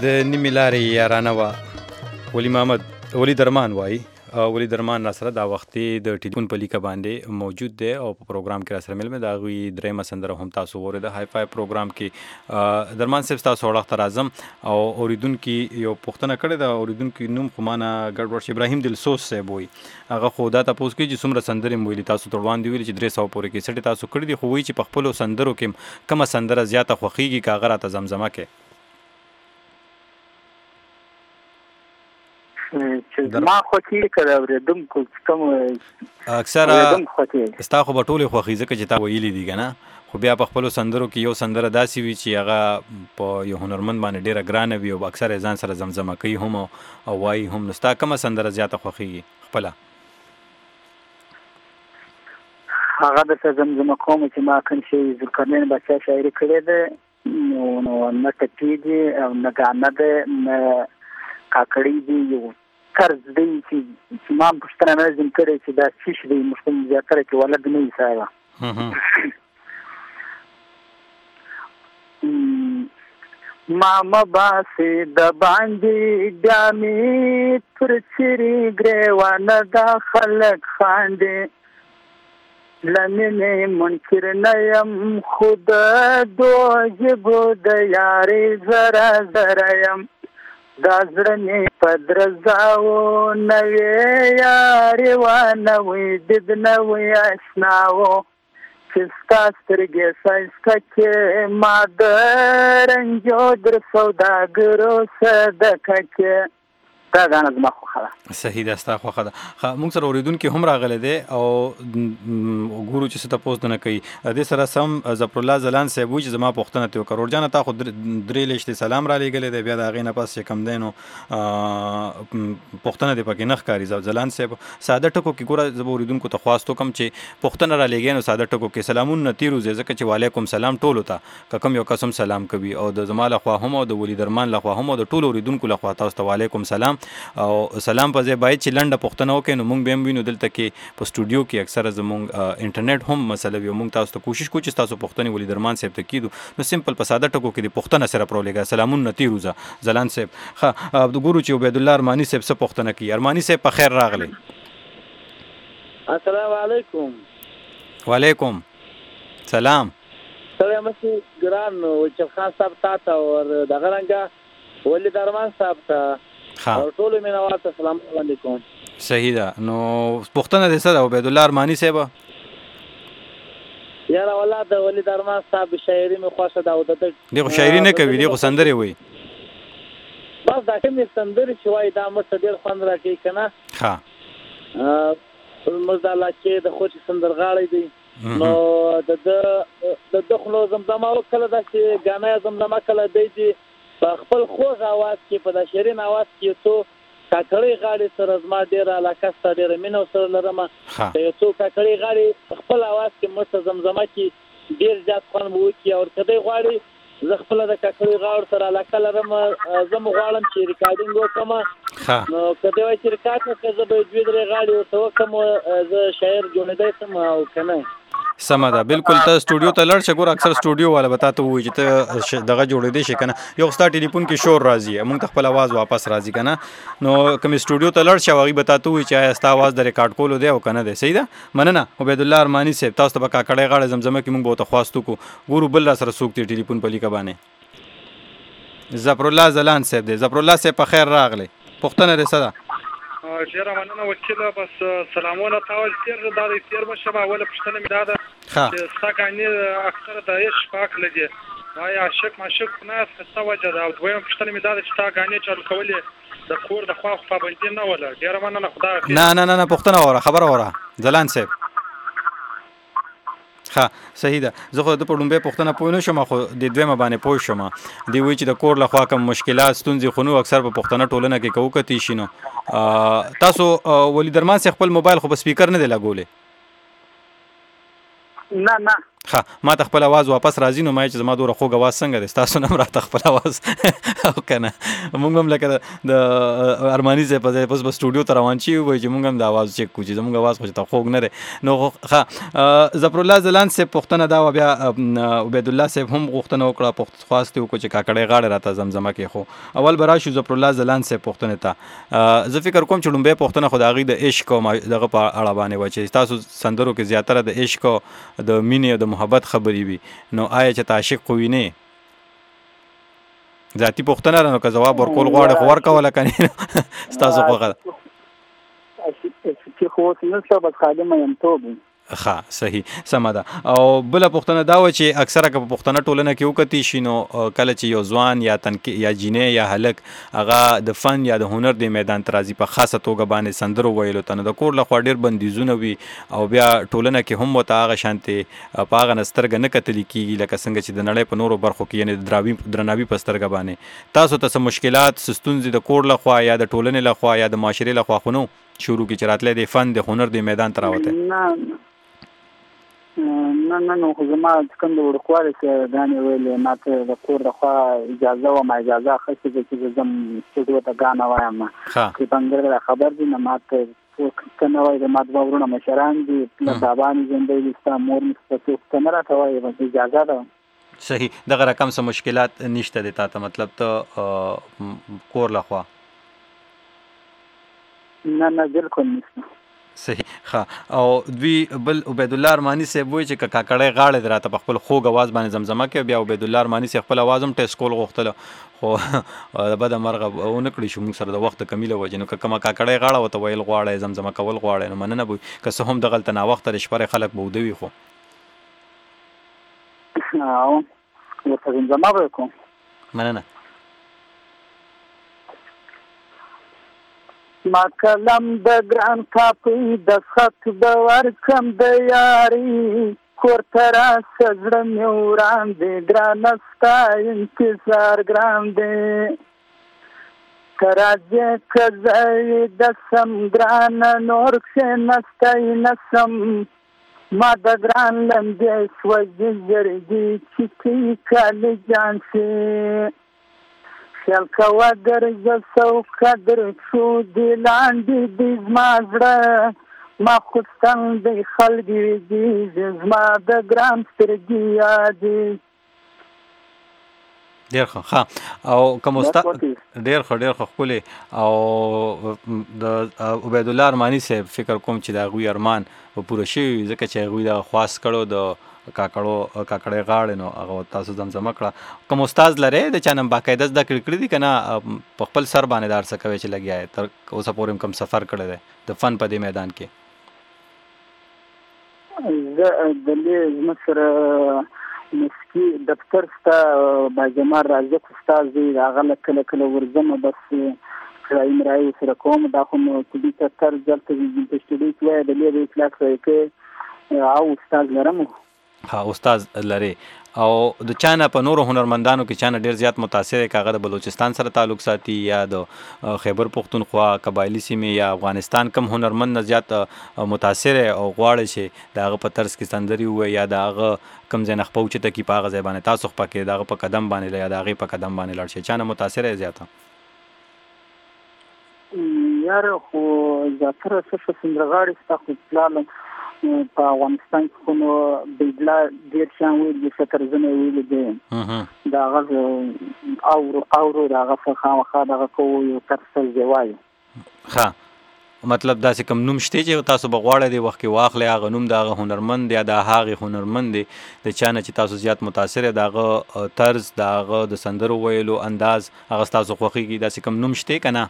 د نیمې لارې یارانه وه ولی محمد ولی درمان وایي ولی درمان را سره دا وختي د ټلیفون په لیکه باندې موجود دی او په پروګرام کې را سره مل مې د هغوی درېیمه سندره هم تاسو واورېده های فای پروګرام کې درمان صاحب ستاسو اړخ ته راځم او اورېدونکي یو پوښتنه کړې ده اورېدونکي نوم خو ما نه ګډوډ شي ابراهیم دلسوز صاحب وایي هغه خو دا تپوس کوي چې څومره سندرې مو ویلي تاسو ته وړاندې ویلي چې درې سوه پورې کیسټې تاسو کړي دي خو وایي چې په خپلو سندرو کې کومه سندره زیاته خوښېږي که هغه راته زمزمه کې چې زما خوښي که د اورېدونکو کوم اکثره ستا خو به ټولې خوښي ځکه چې تا ویلي دي که نه خو بیا په خپلو سندرو کې یو سندره داسې وي چې هغه په یو هنرمند باندې ډېره ګرانه وي او اکثر یې ځان سره زمزمه کوي هم او وایي هم نو ستا کومه سندره زیاته خوښېږي خپله هغه درته زمزمه کوم چې ما کوم شی ذوالقرنین بادشاه شاعري کړې ده نو نه ټپي دي او نه ګانه ده نه کاکړی دی یو طرز دی چې ما پوښتنه نه ځم کړی چې دا څه شی دی موږ زیاتره کې ولد نه وي صاحبه ما مباسې د باندې بیا مې پر څیرې ګریوانه دا خلک خاندې له مینې منکر نه یم خو د دوو ژبو د یارې زره زره یم دا زړه مې په درزاو نوې یارې وانوې دید نوې اشناو چې ستا سترګې ښایسته کې ما د رنجو در سوداګرو صدقه کې دا ګانه زما خوښه ده صحیح ده ستا خوښه ده ښه موږ سره اورېدونکي هم راغلی دی او ګورو چې څه تپوس نه کوي دې سره سم ظفرالله ځلان صاحب وایي چې زما پوښتنه ترې وکړه ورجانه تا خو درې لیشتې سلام را لېږلی دی بیا د هغې نه پس چې کوم دی نو پوښتنه دې پکې نه ښکاري ځلان صاحب ساده ټکو کې ګوره زه به اورېدونکو ته خواست وکړم چې پوښتنه را لېږئ نو ساده ټکو کې سلامونه نه تېر وځئ ځکه چې وعلیکم سلام ټولو ته که کوم یو کس هم سلام کوي او د زما لخوا هم او د ولی درمان لخوا هم او د ټولو اورېدونکو لخوا تاسو ته وعلیکم سلام او سلام په ځای باید چې لنډه پوښتنه وکړئ نو موږ به هم وینو دلته کې په سټوډیو کې اکثره زموږ انټرنیټ هم مسله وي موږ تاسو ته کوشش کوو چې تاسو پوښتنې ولی درمان صاحب ته کیدو نو سمپل په ساده ټکو کې د پوښتنه سره پرولېږه سلامونه نه تېر وځه ځلان صاحب ښه ګورو چې عبیدالله ارماني صاحب څه پوښتنه کوي ارماني صاحب په خیر راغلی السلام علیکم وعلیکم سلام سلام مسې ګران وچل خان صاحب تا ته او دغه رنګه ولی درمان صاحب ته او ټولو مینوال ته سلام علیکم صحیح ده نو پوښتنه دې څه ده عبیدالله ارماني صاحب یاره والله د ولی درمان صاحب شاعري مې خوښه ده او د دې خو شاعري نه کوي دې خو سندرې وایي بس دا کومې سندرې چې وایي دا موږ ته ډېر خوند راکوي که نه ښه زموږ دا علاقې د خوشي سندرغاړی دی نو د ده د ده خو نو زمزمه کله داسې ګانا زمزمه کله دی دي په خپل خوږ اواز کې په د شیرین اواز کې څو کاکړۍ غاړې سره زما ډېره علاقه سته ډېره مینه ورسره لرم د یو څو کاکړۍ غاړې په خپل اواز کې موږ ته زمزمه کې ډېر زیات خوند به وکړي او که دی غواړي زه خپله د کاکړۍ غاړو سره علاقه لرم زه م غواړم چې ریکارډینګ وکړم نو که دی وایي چې ریکارډ وکړه زه به یې دوې درې غاړې ورته وکړم زه شاعر جوړېدی شم او که نه سمه ده بالکل ته سټوډیو ته لاړ شه ګوره اکثر سټوډیو والا به تا ته ووایي چې ته دغه جوړېدی شي که نه یو ستا ټلیفون کې شور راځي موږ ته خپل اواز واپس راځي که نه نو کومې سټوډیو ته لاړ شه او هغوی به تا ته ووایي چې آیا ستا اواز د ریکارډ کولو دی او که نه دی صحیح ده مننه عبیدالله ارماني صاحب تاسو ته به کاکړۍ غاړه زمزمه کې موږ به ورته خواست وکړو ګورو بل را سره څوک دی ټلیفون په لیکه باندې ظفرالله ځلان صاحب دی ظفرالله صاحب په خیر راغلی پوښتنه دې څه ده ډېره مننه وکیله بس سلامونه تا ول تېر دا دی تېر به شم اوله پوښتنه مې دا ده چې ستا ګانې اکثره د عشق په هکله دي وایي عاشق معشوق نه یاست څه وجه ده او دویمه پوښتنه مې دا ده چې ستا ګانې چالو کولې د کور د خوا خو پابندي نه وله ډېره مننه خدای نه نه نه نه پوښتنه واوره خبره واوره ځلان صاحب ښه صحیح ده زه خو د په لومبۍ پوښتنه پوه نه شم خو د دویمه باندې پوه شم دوی وایي چې د کور لخوا کوم مشکلات ستونزې خو نو اکثر په پوښتنه ټولنه کې که وکتې شي نو تاسو ولی درمان صاحب خپل موبایل خو په سپیکر نه دی لګولی نه نه ها ما ته خپل आवाज واپس راځي نو ما چې زما دوره خوږ आवाज څنګه دی تاسو نه راته خپل आवाज او کنه موږ هم لکه د ارمانی زه په بس په سټوډیو ته روان شي وای چې موږ هم د आवाज چک کوو چې موږ आवाज خو ته خوږ نه نو ها ظفر الله زلان سے پښتنه دا بیا عبید الله صاحب هم غوښتنه وکړه پښتو خواسته وکړه چې کاکړې غاړه راته زمزمه کې خو اول برا شو ظفر الله زلان سے پښتنه ته زه فکر کوم چې لومبه پښتنه خدایي د عشق او دغه په اړه باندې و چې تاسو سندرو کې زیاتره د عشق د مینې او د محبت خبرې وي نو آیا چې عاشق خو ویني ذاتی پښتنه نو که جواب ورکول غواړي خو ورکوله کني تاسو خو غواړئ چې خو څنګه بس خادمه یم توب ښه صحیح سمه ده او بله پوښتنه دا وه چې اکثره که په پښتنه ټولنه کې وکتي شي نو کله چې یو ځوان یا تنکي یا جینۍ یا هلک هغه د فن یا د هنر د میدان ته راځي په خاصه توګه باندې سندرو ویلو ته نو د کور لخوا ډېر بندیزونه وي او بیا ټولنه کې هم ورته هغه شانتې په هغه نه سترګه نه کتلی کېږي لکه څنګه چې د نړۍ په نورو برخو کې یعنې د درناوي په سترګه باندې تاسو ته څه مشکلات څه ستونزې د کور لخوا یا د ټولنې لخوا یا د معاشرې لخوا خو نو شروع کې چې راتلی د فن د هنر د میدان ته راوتی نه نه نو خو زما کوم د وړوکوالي چې ګانې ویلې ما ته د کور لخوا اجازه وه ما اجازه اخیستې ده چې زه ځم سټوډیو ته ګانه وایم چې بنګر خبر دي نه ما ته څوک ته نه وایي د ما دوه وروڼه مشران دي پلس بابا مې ژوندی دي ستا مور مې ته څوک ته نه راته وایي بس اجازه ده صحیح دغه رقم څه مشکلات نشته دی تا ته مطلب ته کور لخوا نه نه بالکل نشته صحیح ښه او دوی بل عبید الله ارماني صاحب وایي چې که کاکړی غاړې د راته په خپل خوږ اواز باندې زمزمه کوي بیا عبید الله ارماني صاحب خپل اواز هم ټیسټ کول غوښتله خو د بده مرغه ونه کړي شو موږ سره د وخت د کمي له وجې نو که کومه کاکړی غاړه ورته ویل غواړئ زمزمه کول غواړئ نو مننه به وي که څه هم دغلته ناوخته د شپرې خلک به وده وي خو ورته زمزمه به یې کوم مننه ما کلم د ګران کاپي د خط د ورکم د یاري کور ته راشه زړه مې وړاندې ګرانه ستا انتظار ګران دی که راځې که زه ویده سم ګرانه نور کښېنستی نه سم ما د ګران لمدې سوځي زړګي چې کوي کالي جان شي خیال کوه ګرځه سوکه شو دی لاندې دی زما زړه ما خو څنګه خلګې دي زما د ګران سترګې یادې ډېر ښه ښه او کوم استاد ډېر ښه ډېر ښه ښکلې او د عبید الله ارماني صاحب فکر کوم چې د هغوی ارمان به پوره شوي ځکه چې هغوی دغه خواست کړو د کاکړو کاکړې غاړې نو هغه تاسو زمزمه کړه کوم استاد لرئ د چا نه باقاعده زده کړې کړي دي که نه په خپل سر باندې دا هر څه کوئ چې لګیا یې تر اوسه پورې هم کوم سفر کړی دی د فن په دې میدان کې زه د دې زموږ سره مسکي دفتر ستا باجمال رازق استاد دی هغه له کله کله ورځم بس کړایي مرایي سره کوم دا خو مو طبي تر دلته په سټوډیو کې وایي د لرې اطلاق سره کې او استاد لرم ها استاد لري او د چا نه په نورو هنرمندانو کې چا نه ډېر زیات متاثر دی که هغه د بلوچستان سره تعلق ساتي یا د خیبر پښتونخوا قبایلي سیمې یا افغانستان کم هنرمند نه زیات متاثر او غواړي چې د هغه په طرز کې سندرې ووایي یا د هغه کم ځای نه خپه اوچته کړي په هغه ځای باندې تاسو خپه کړئ د هغه په قدم باندې یا د هغې په قدم باندې لاړ شئ چا نه متاثر دی زیاته یاره خو زیاتره څه ښه سندرغاړي ستا خو پلالم په افغانستان کې خو نو بیدلا ډېر شیان ویل دي ښه طرزونه یې ویلي دي د هغه اورو اورو د هغه څه خامخا دغه کوو یو ترسل دی وایو ښه مطلب داسې کوم نوم شته چې تاسو به غواړئ دې وخت کې واخلئ هغه نوم د هغه هنرمند یا د هغې هنرمند دی د چا نه چې تاسو زیات متاثر د هغه طرز د هغه د سندرو ویلو انداز هغه ستاسو خوښېږي داسې کوم نوم شته که نه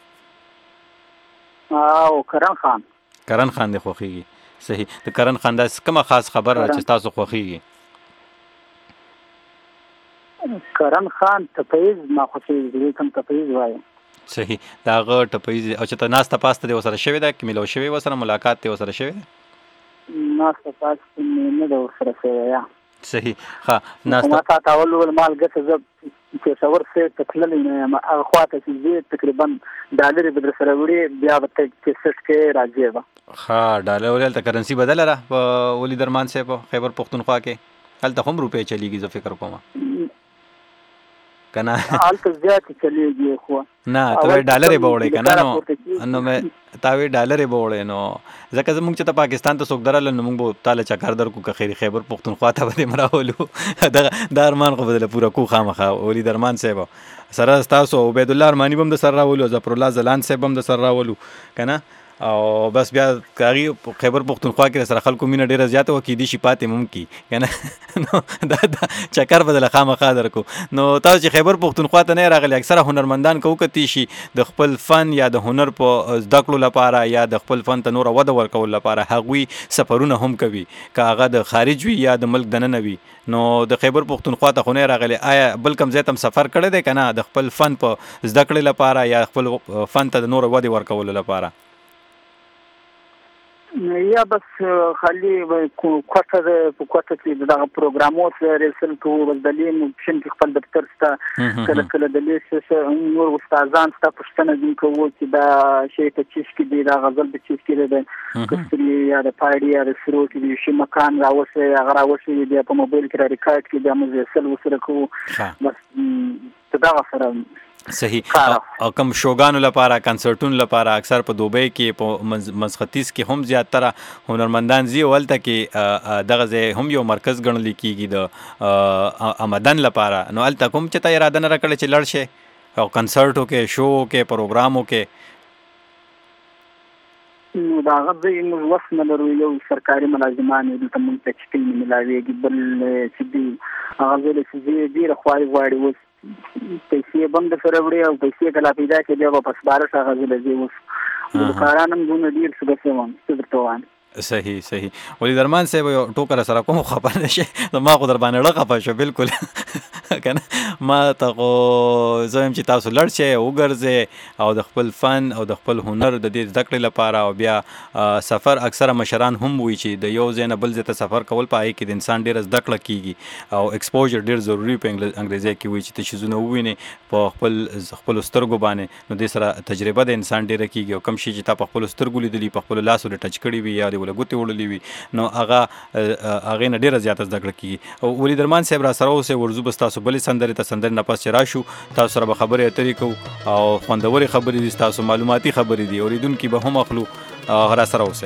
او کرن خان کرن خان دې خوښېږي صحیح د کرن خان داسې کومه خاص خبره چې تاسو خوښېږي کرن خان ټپیز ما خوښېږي کوم ټپیز وایم صحیح د هغه ټپیز او چې ته ناسته پاسته دې ورسره شوې ده که میلاو شوې ورسره ملاقات دې ورسره شوې ده ناسته پاسته مې نه ده ورسره شوې یا صحیح ښه ناسته ما تا ته اول وویل ما هلګته زه پېښور صاحب ته تللی نه یم هغه خواته چې ځې تقریبا ډالرې به در سره وړې بیا به ته کیسټ کې راځې به ښه ډالر ولې هلته کرنسي بدله ده په ولي درمان صاحب په خیبر پښتونخوا کې هلته هم روپۍ چلیږي زه فکر کوم که نه هلته زیاتې چلیږي خو نه ته وایې ډالرې به وړې که نه نو نو مې تا وایې ډالرې به وړې نو ځکه زمونږ چې ته پاکستان ته څوک درغله نو موږ به تاله چکر درکړو که خیر خیبر پښتونخوا ته به دې م راولو دغه دا ارمان خو به دله پوره کو خامخا ولي درمان صاحب سره ستاسو عبیدالله ارماني به هم د سره راولو ظفرالله ځلان صاحب هم د سره راولو که نه او بس بیا هغې خیبر پښتونخوا کې سره خلکو مینه ډېره زیاته وه کیدای شي پاتې هم کي که نه نو دا دا چکر به دله خامخا درکړو نو تاسو چې خیبر پښتونخوا ته نه یې راغلي اکثره هنرمندان که وکتلی شي د خپل فن یا د هنر په زده کړو لپاره یا د خپل فن ته نوره وده ورکولو لپاره هغوی سفرونه هم کوي که هغه د خارج وي یا د ملک دننه وي نو د خیبر پښتونخوا ته خو نه یې راغلی آیا بل کوم ځای ته هم سفر کړی دی که نه د خپل فن په زده کړې لپاره یا خپل فن ته د نوره ودې ورکولو لپاره یا بس خالي کوټه ده په کوټه کې دغه پروګرامو سره رسل کوو بس دلې مو پښین کې خپل دفتر سته کله کله دلې څه نور استادان سته پښتنه دي کوو چې دا شی په چیز کې دی دا غزل په چیز کې دی کستري یا د پایډي یا د سرو کې دی شي مکان راوسه هغه راوسه دی په موبایل کې را ریکارډ کې د موږ رسل وسره کوو بس دا سره صحیح او کم شوګانو لپاره کنسرټونو لپاره اکثر په دوبۍ کې په مسختیز کې هم زیاتره هنرمندان ځي او هلته کې دغه ځای هم یو مرکز ګڼل کېږي د آمدن لپاره نو هلته کوم چې ته اراده نه راکړې چې لاړ شې او کنسرټ وکې شو وکې پروګرام وکې نو د هغه ځای موږ وس نه لرو یو سرکاري ملازمان یو دلته موږ ته شکل نه میلاویږي بل چې دی هغه ځای چې ډېره خواري غواړي اوس پیسې به هم د سره وړې او پیسې کله پیدا کړې بیا به په سپارښت هغه ځای له ځای اوس دوکاران هم دونه ډېر څه ګټې وم څه درته ووایم صحیح صحیح ولي درمان صاحب یو ټوکه را سره کوم خبر نه شي ما خو در باندې ډېر خفه شو بالکل که نه ما ته خو زه یم چې تاسو لړ شئ وګرځئ او د خپل فن او د خپل هنر د دې زده کړې لپاره او بیا سفر اکثره مشران هم وایي چې د یو ځای نه بل ځای ته سفر کول په هغې کې د انسان ډېره زده کړه کېږي او ایکسپوژر ډېر ضروري په انګریزي کې وایي چې ته شیزونه ووینې په خپل خپلو سترګو باندې نو دې سره تجربه د انسان ډېره کېږي او کوم شي چې تا په خپلو سترګو لیدلي په خپلو لاسو ډېر ټچ کړي وي یا د وله ګوتې وړلې وي نو هغه هغې نه ډېره زیاته زده کړه کېږي او ولي درمان صاحب را سره اوسئ ورځو به ستاسو بلې سندرې ته سندرې نه پس چې راشو تاسو سره به خبرې اترې کوو او خوندورې خبرې دي ستاسو معلوماتي خبرې دي اورېدونکي به هم اخلو را سره اوسئ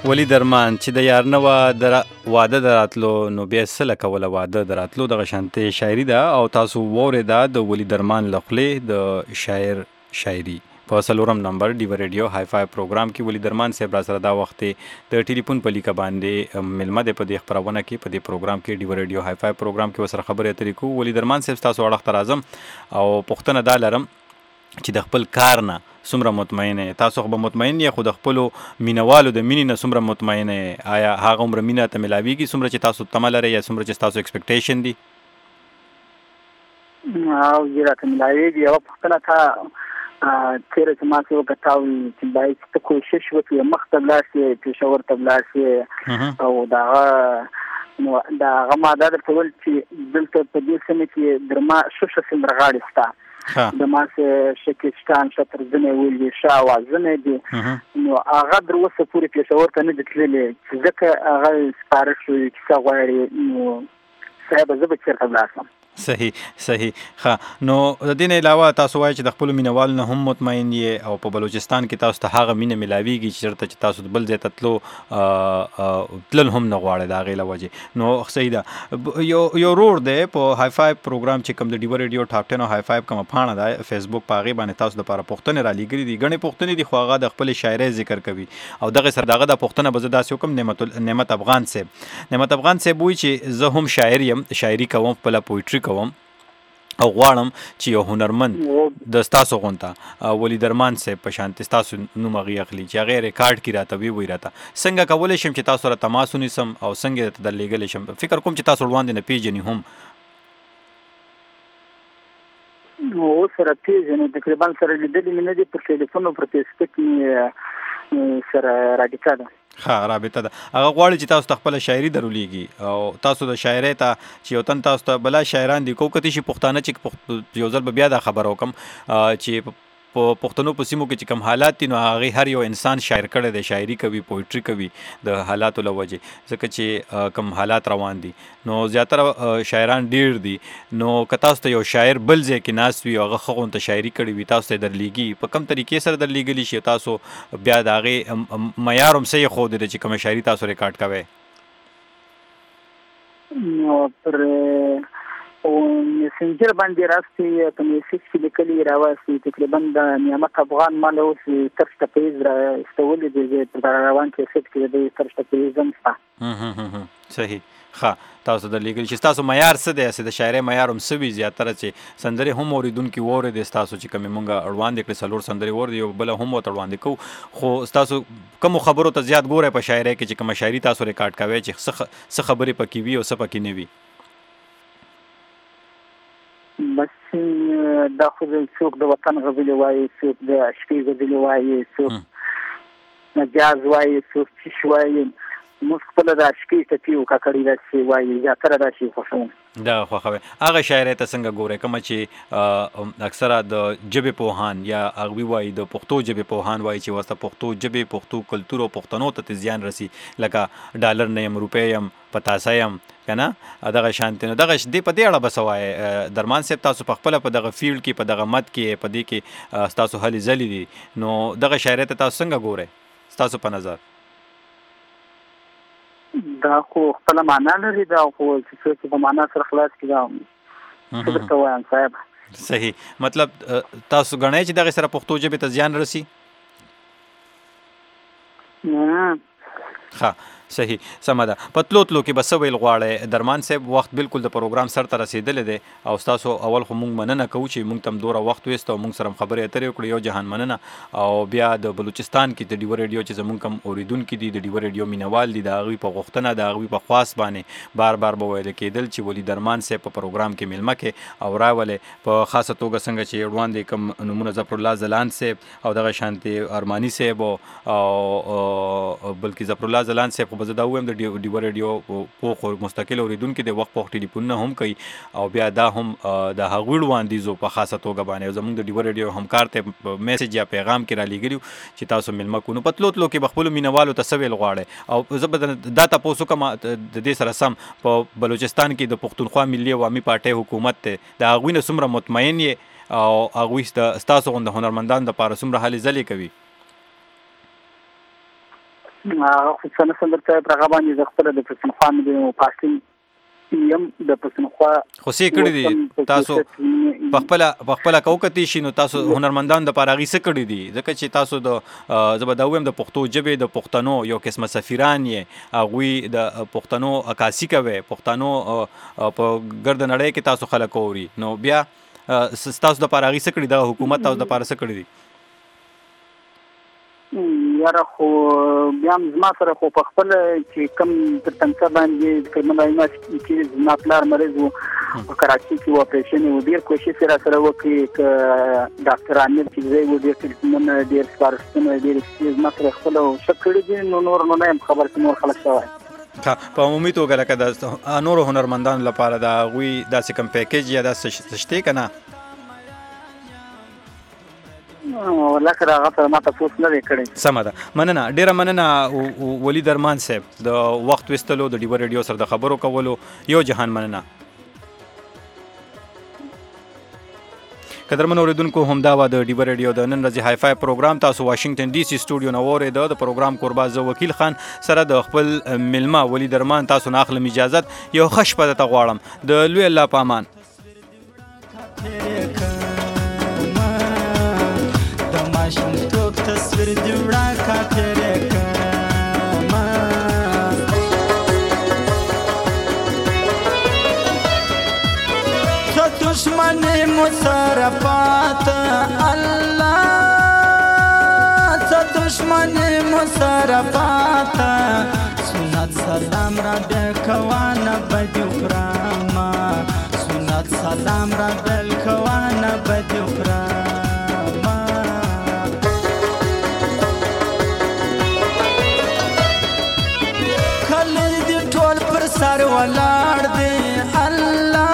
ولی درمان چې د یار نه واده د راتلو نو بیا څه کوله واده د راتلو دغه شانتې شاعري ده او تاسو واورېده د ولی درمان له خولې د شاعر شاعري په څلورم نمبر ډیو ریډیو های فای پروګرام کې ولی درمان صاحب را سره دا وخت د ټلیفون په لیکه باندې ملمه د په دې خبرونه کې په دې پروګرام کې ډیو ریډیو های فای پروګرام کې وسره خبرې اترې کوو. ولی درمان صاحب تاسو اړخ ته راځم او پوښتنه دا لرم چې د خپل کار نه څومره مطمئن یې؟ تاسو خو به مطمئن یې، خو د خپلو مینوالو د مینې نه څومره مطمئن یې؟ آیا هغه عمره مینه ته ملاویږي څومره چې تاسو تمه لرئ یا څومره چې ستاسو ایکسپیکټیشن دي؟ او یې راته ملاویږي. یوه پوښتنه تا تېره چې ما څه وکتل چې باید چې ته کوشش وکړې مخ ته ولاړ شې، پېښور ته ولاړ شې او د هغه نو د هغه ما دا درته ویل چې دلته په دې سیمه کې در ما ښه ښه سندرغاړي شته، د ما څه شکستان شترزنې ویلي ښه اوازونه دي. نو هغه در اوسه پورې پېښور ته نه دي تللي چې ځکه هغه سپاره شو کیسه غواړي. نو صاحبه زه به چېرته ولاړ شم؟ صحیح صحیح ښه. نو د دې نه علاوه تاسو وایئ چې د خپلو مینوالو نه هم مطمئن یې او په بلوچستان کې تاسو ته هغه مینه ملاویږي چې چېرته چې تاسو بل ځای ته تلو تلل هم نه غواړئ د هغې له وجې. نو صحیح ده. یو یو ورور دی په های فایو پروګرام چې کوم د ډیوه ریډیو ټاپ ټین او های فایو کومه پاڼه ده فیسبوک، په هغې باندې تاسو دپاره پوښتنې رالیږلي دي. ګڼې پوښتنې دي خو هغه د خپلې شاعرۍ ذکر کوي او دغه سره د هغه دا پوښتنه به زه داسې وکړم. نعمت نعمت افغان صاحب نعمت افغان صاحب وایي چې زه هم شاعر یم، شاعري کوم، خپله پویټري کوم او غواړم چې یو هنرمند د ستاسو غونته ولی درمان صاحب په شانتې ستاسو نوم هغې اخلي چې هغې ریکارډ کړي راته ویې وایي راته څنګه کولی شم چې تاسو سره تماس ونیسم او څنګه یې درته درلېږلی شم؟ فکر کوم چې تاسو وړاندې نه پېژني هم. اوس سره پېژنو، تقریبا سره لیدلي مې نه دي، پر ټلیفون او پر فیسبوک مې سره رابطه ده. ښه رابطه ده. هغه غواړي چې تاسو ته خپله شاعري درولېږي او تاسو د شاعرۍ ته چې یو تن تاسو ته بلا شاعران دي، کو کتی شي پښتانه چې یو ځل به بیا دا خبره وکړم چې په پښتنو په سیمو کې چې کوم حالات دي نو هغې هر یو انسان شاعر کړی دی، شاعري کوي، پویټري کوي د حالاتو له وجې، ځکه چې کوم حالات روان دي. نو زیاتره شاعران ډېر دي. نو که تاسو ته یو شاعر بل ځای کې ناست وي او هغه ښه غونته شاعري کړې وي، تاسو ته یې درلیږي، په کوم طریقې سره درلیږلی شي؟ تاسو بیا د هغې معیار هم څه یې ښودی دی چې کومه شاعري تاسو ریکارډ کوئ؟ نو پر میسنجر باندې راستي په میسج کې لیکلي راوستي تقریبا د نعمت افغان ما له اوس تر شپږ را استولې دي په روان کې سیټ کې د تر شپږ زم ستا. صحیح ښه. تاسو درلیږلي چې ستاسو معیار څه دی؟ چې د شاعرۍ معیار هم څه وي؟ زیاتره چې سندرې هم اورېدونکي واورېدې ستاسو چې کومې مونږ اړوندې کړې څلور سندرې واورېدې یو بله هم ورته وړاندې کوو، خو ستاسو کومو خبرو ته زیات ګورئ په شاعرۍ کې چې کومه شاعري تاسو ریکارډ کوئ چې څه خبرې پکې وي او څه پکې نه وي؟ بس دا خو څوک د وطن غزلې وایي، څوک د عشقي غزلې وایي، څوک مجاز وایي، څوک چیش وایي. موږ خپله د عشقي ټپي او کاکړي داسې وایي، زیاتره دا شی خوښوم. دغه خوښوئ. هغه شاعرۍ ته څنګه ګورئ کومه چې اکثره د ژبې پوهان یا هغوی وایي د پښتو ژبې پوهان وایي چې ورته پښتو ژبې، پښتو کلتور او پښتنو ته زیان رسي، لکه ډالر نه یم، روپۍ یم، پتاسه یم، که نه دغه شانتې. نو دغه دې په دې اړه به څه وایئ؟ درمان صاحب تاسو په خپله په دغه فیلډ کې، په دغه مد کې، په دې کې ستاسو هلې ځلې دي، نو دغه شاعرۍ ته تاسو څنګه ګورئ ستاسو په نظر؟ دا خو خپله معنا لري، دا خو چې څوک په معنا سره خلاص کړي دا څه درته وایم صاحب. صحیح. مطلب تاسو ګڼئ چې دغې سره پښتو ژبې ته زیان رسي؟ ښه صحیح سمه ده. په تلو تلو کې به څه ویل غواړئ درمان صاحب؟ وخت بالکل د پروګرام سر ته رسېدلی دی او ستاسو اول خو موږ مننه کوو چې موږ ته هم دومره وخت ویست او موږ سره هم خبرې اترې وکړې. یو جهان مننه. او بیا د بلوچستان کې د ډیوه ریډیو چې زموږ کوم اورېدونکي دي، د ډیوه ریډیو مینوال دي، د هغوی په غوښتنه، د هغوی په خواست باندې بار بار به ویل کېدل چې ولی درمان صاحب په پروګرام کې میلمه کې او راولې په خاصه توګه څنګه چې وړاندې کوم نومونه ظفرالله ځلاند صاحب او دغه شانتې ارماني صاحب او بلکې ظفرالله ځلاند صاحب خو به زه دا ووایم د ډیوه ریډیو پوخ او مستقل اورېدونکي د وخت په وخت ټلیفونونه هم کوي او بیا دا هم د هغوی وړاندیزو په خاصه توګه باندې زموږ د ډیوه ریډیو همکار ته میسج یا پیغام کې رالیږلي چې تاسو میلمه کو. نو په تلو تلو کې به خپلو مینوالو ته څه ویل غواړئ؟ او زه به دا تپوس وکړم د دې سره سم په بلوچستان کې د پښتونخوا ملي عوامي پارټۍ حکومت دی، د هغوی نه څومره مطمئن یې او هغوی ستاسو غونده هنرمندانو دپاره څومره هلې ځلې کوي؟ هغه خو څه نه سندر صاحب هغه باندې زه خپله د پښتونخوا مې د پاستین یم د پښتونخوا خو څه کړي دي تاسو په خپله په خپله که وکتې شي نو تاسو هنرمندانو دپاره هغې څه کړي دي ځکه چې تاسو د زه به دا ووایم د پښتو ژبې د پښتنو یو قسمه سفیران یې هغوی د پښتنو عکاسي کوئ پښتنو په ګرد نړۍ کې تاسو خلک اوري نو بیا ستاسو دپاره هغې څه کړي دغه حکومت تاسو دپاره څه کړي دي یاره خو بیا هم زما سره خو په خپله چې کوم تر تنګسه باندې کومه معلومات چې زما پلار مریض و په کراچۍ کې و اپریشن و ډېر کوشش یې را سره وکړي که ډاکټر عامر چې ځای و ډېر ټلیفونونه ډېر سپارښتنه ډېر زما سره خپله ښه کړي دي نو نور نو نه یم خبر چې نور خلک څه وایي په عمومي توګه لکه د نورو هنرمندانو لپاره د هغوی داسې کوم پیکیج یا داسې شته که نه لکه هغه سره ما تپوس نه دی کړی سمه ده مننه ډېره مننه ولي درمان صاحب د وخت ویستلو د ډیوه ریډیو سره د خبرو کولو یو جهان مننه قدرمن اوریدونکو همدا وه د ډیوه ریډیو د نن ورځې های فای پروګرام تاسو واشنګټن ډي سي سټوډیو نه واورېده د پروګرام کوربه زه وکیل خان سره د خپل میلمه ولي درمان تاسو نه اخلم اجازت یو ښه شپه درته غواړم د لوی الله په امان ماشومتوب تصویر دې وړه کاپیرې کړمه ته دشمنې مو سره پاته الله ته دشمنې مو سره پاته سنت سلام را بیا کوانه بدي خورمه سنت سلام را بیا کوانه بدي خورمه سر ولاړ دی الله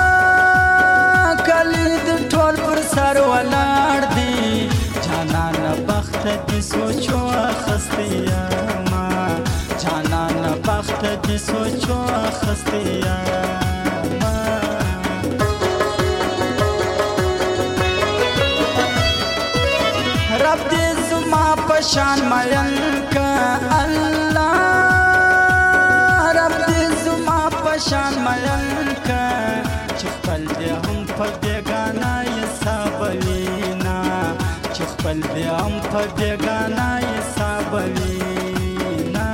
کلید ټول پر سر ولاړ دی جانان بخت دې سوچو اخستیا ما جانان بخت دې سوچو اخستیا ما رب دې زما پشان مین کا الله شان مین کا چې خپل دې هم په بیګانا حسابوینا چې خپل دې هم په بیګانا حسابوینا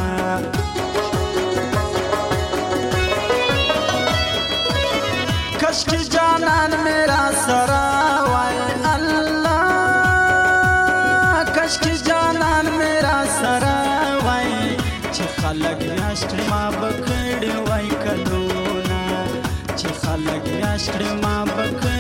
کش کی جانان میرا سرا وای الله کش کی جانان میرا سرا وای چې خلک یاشت ما بکړي وای کلونه چې خلک یاشت ما بکړي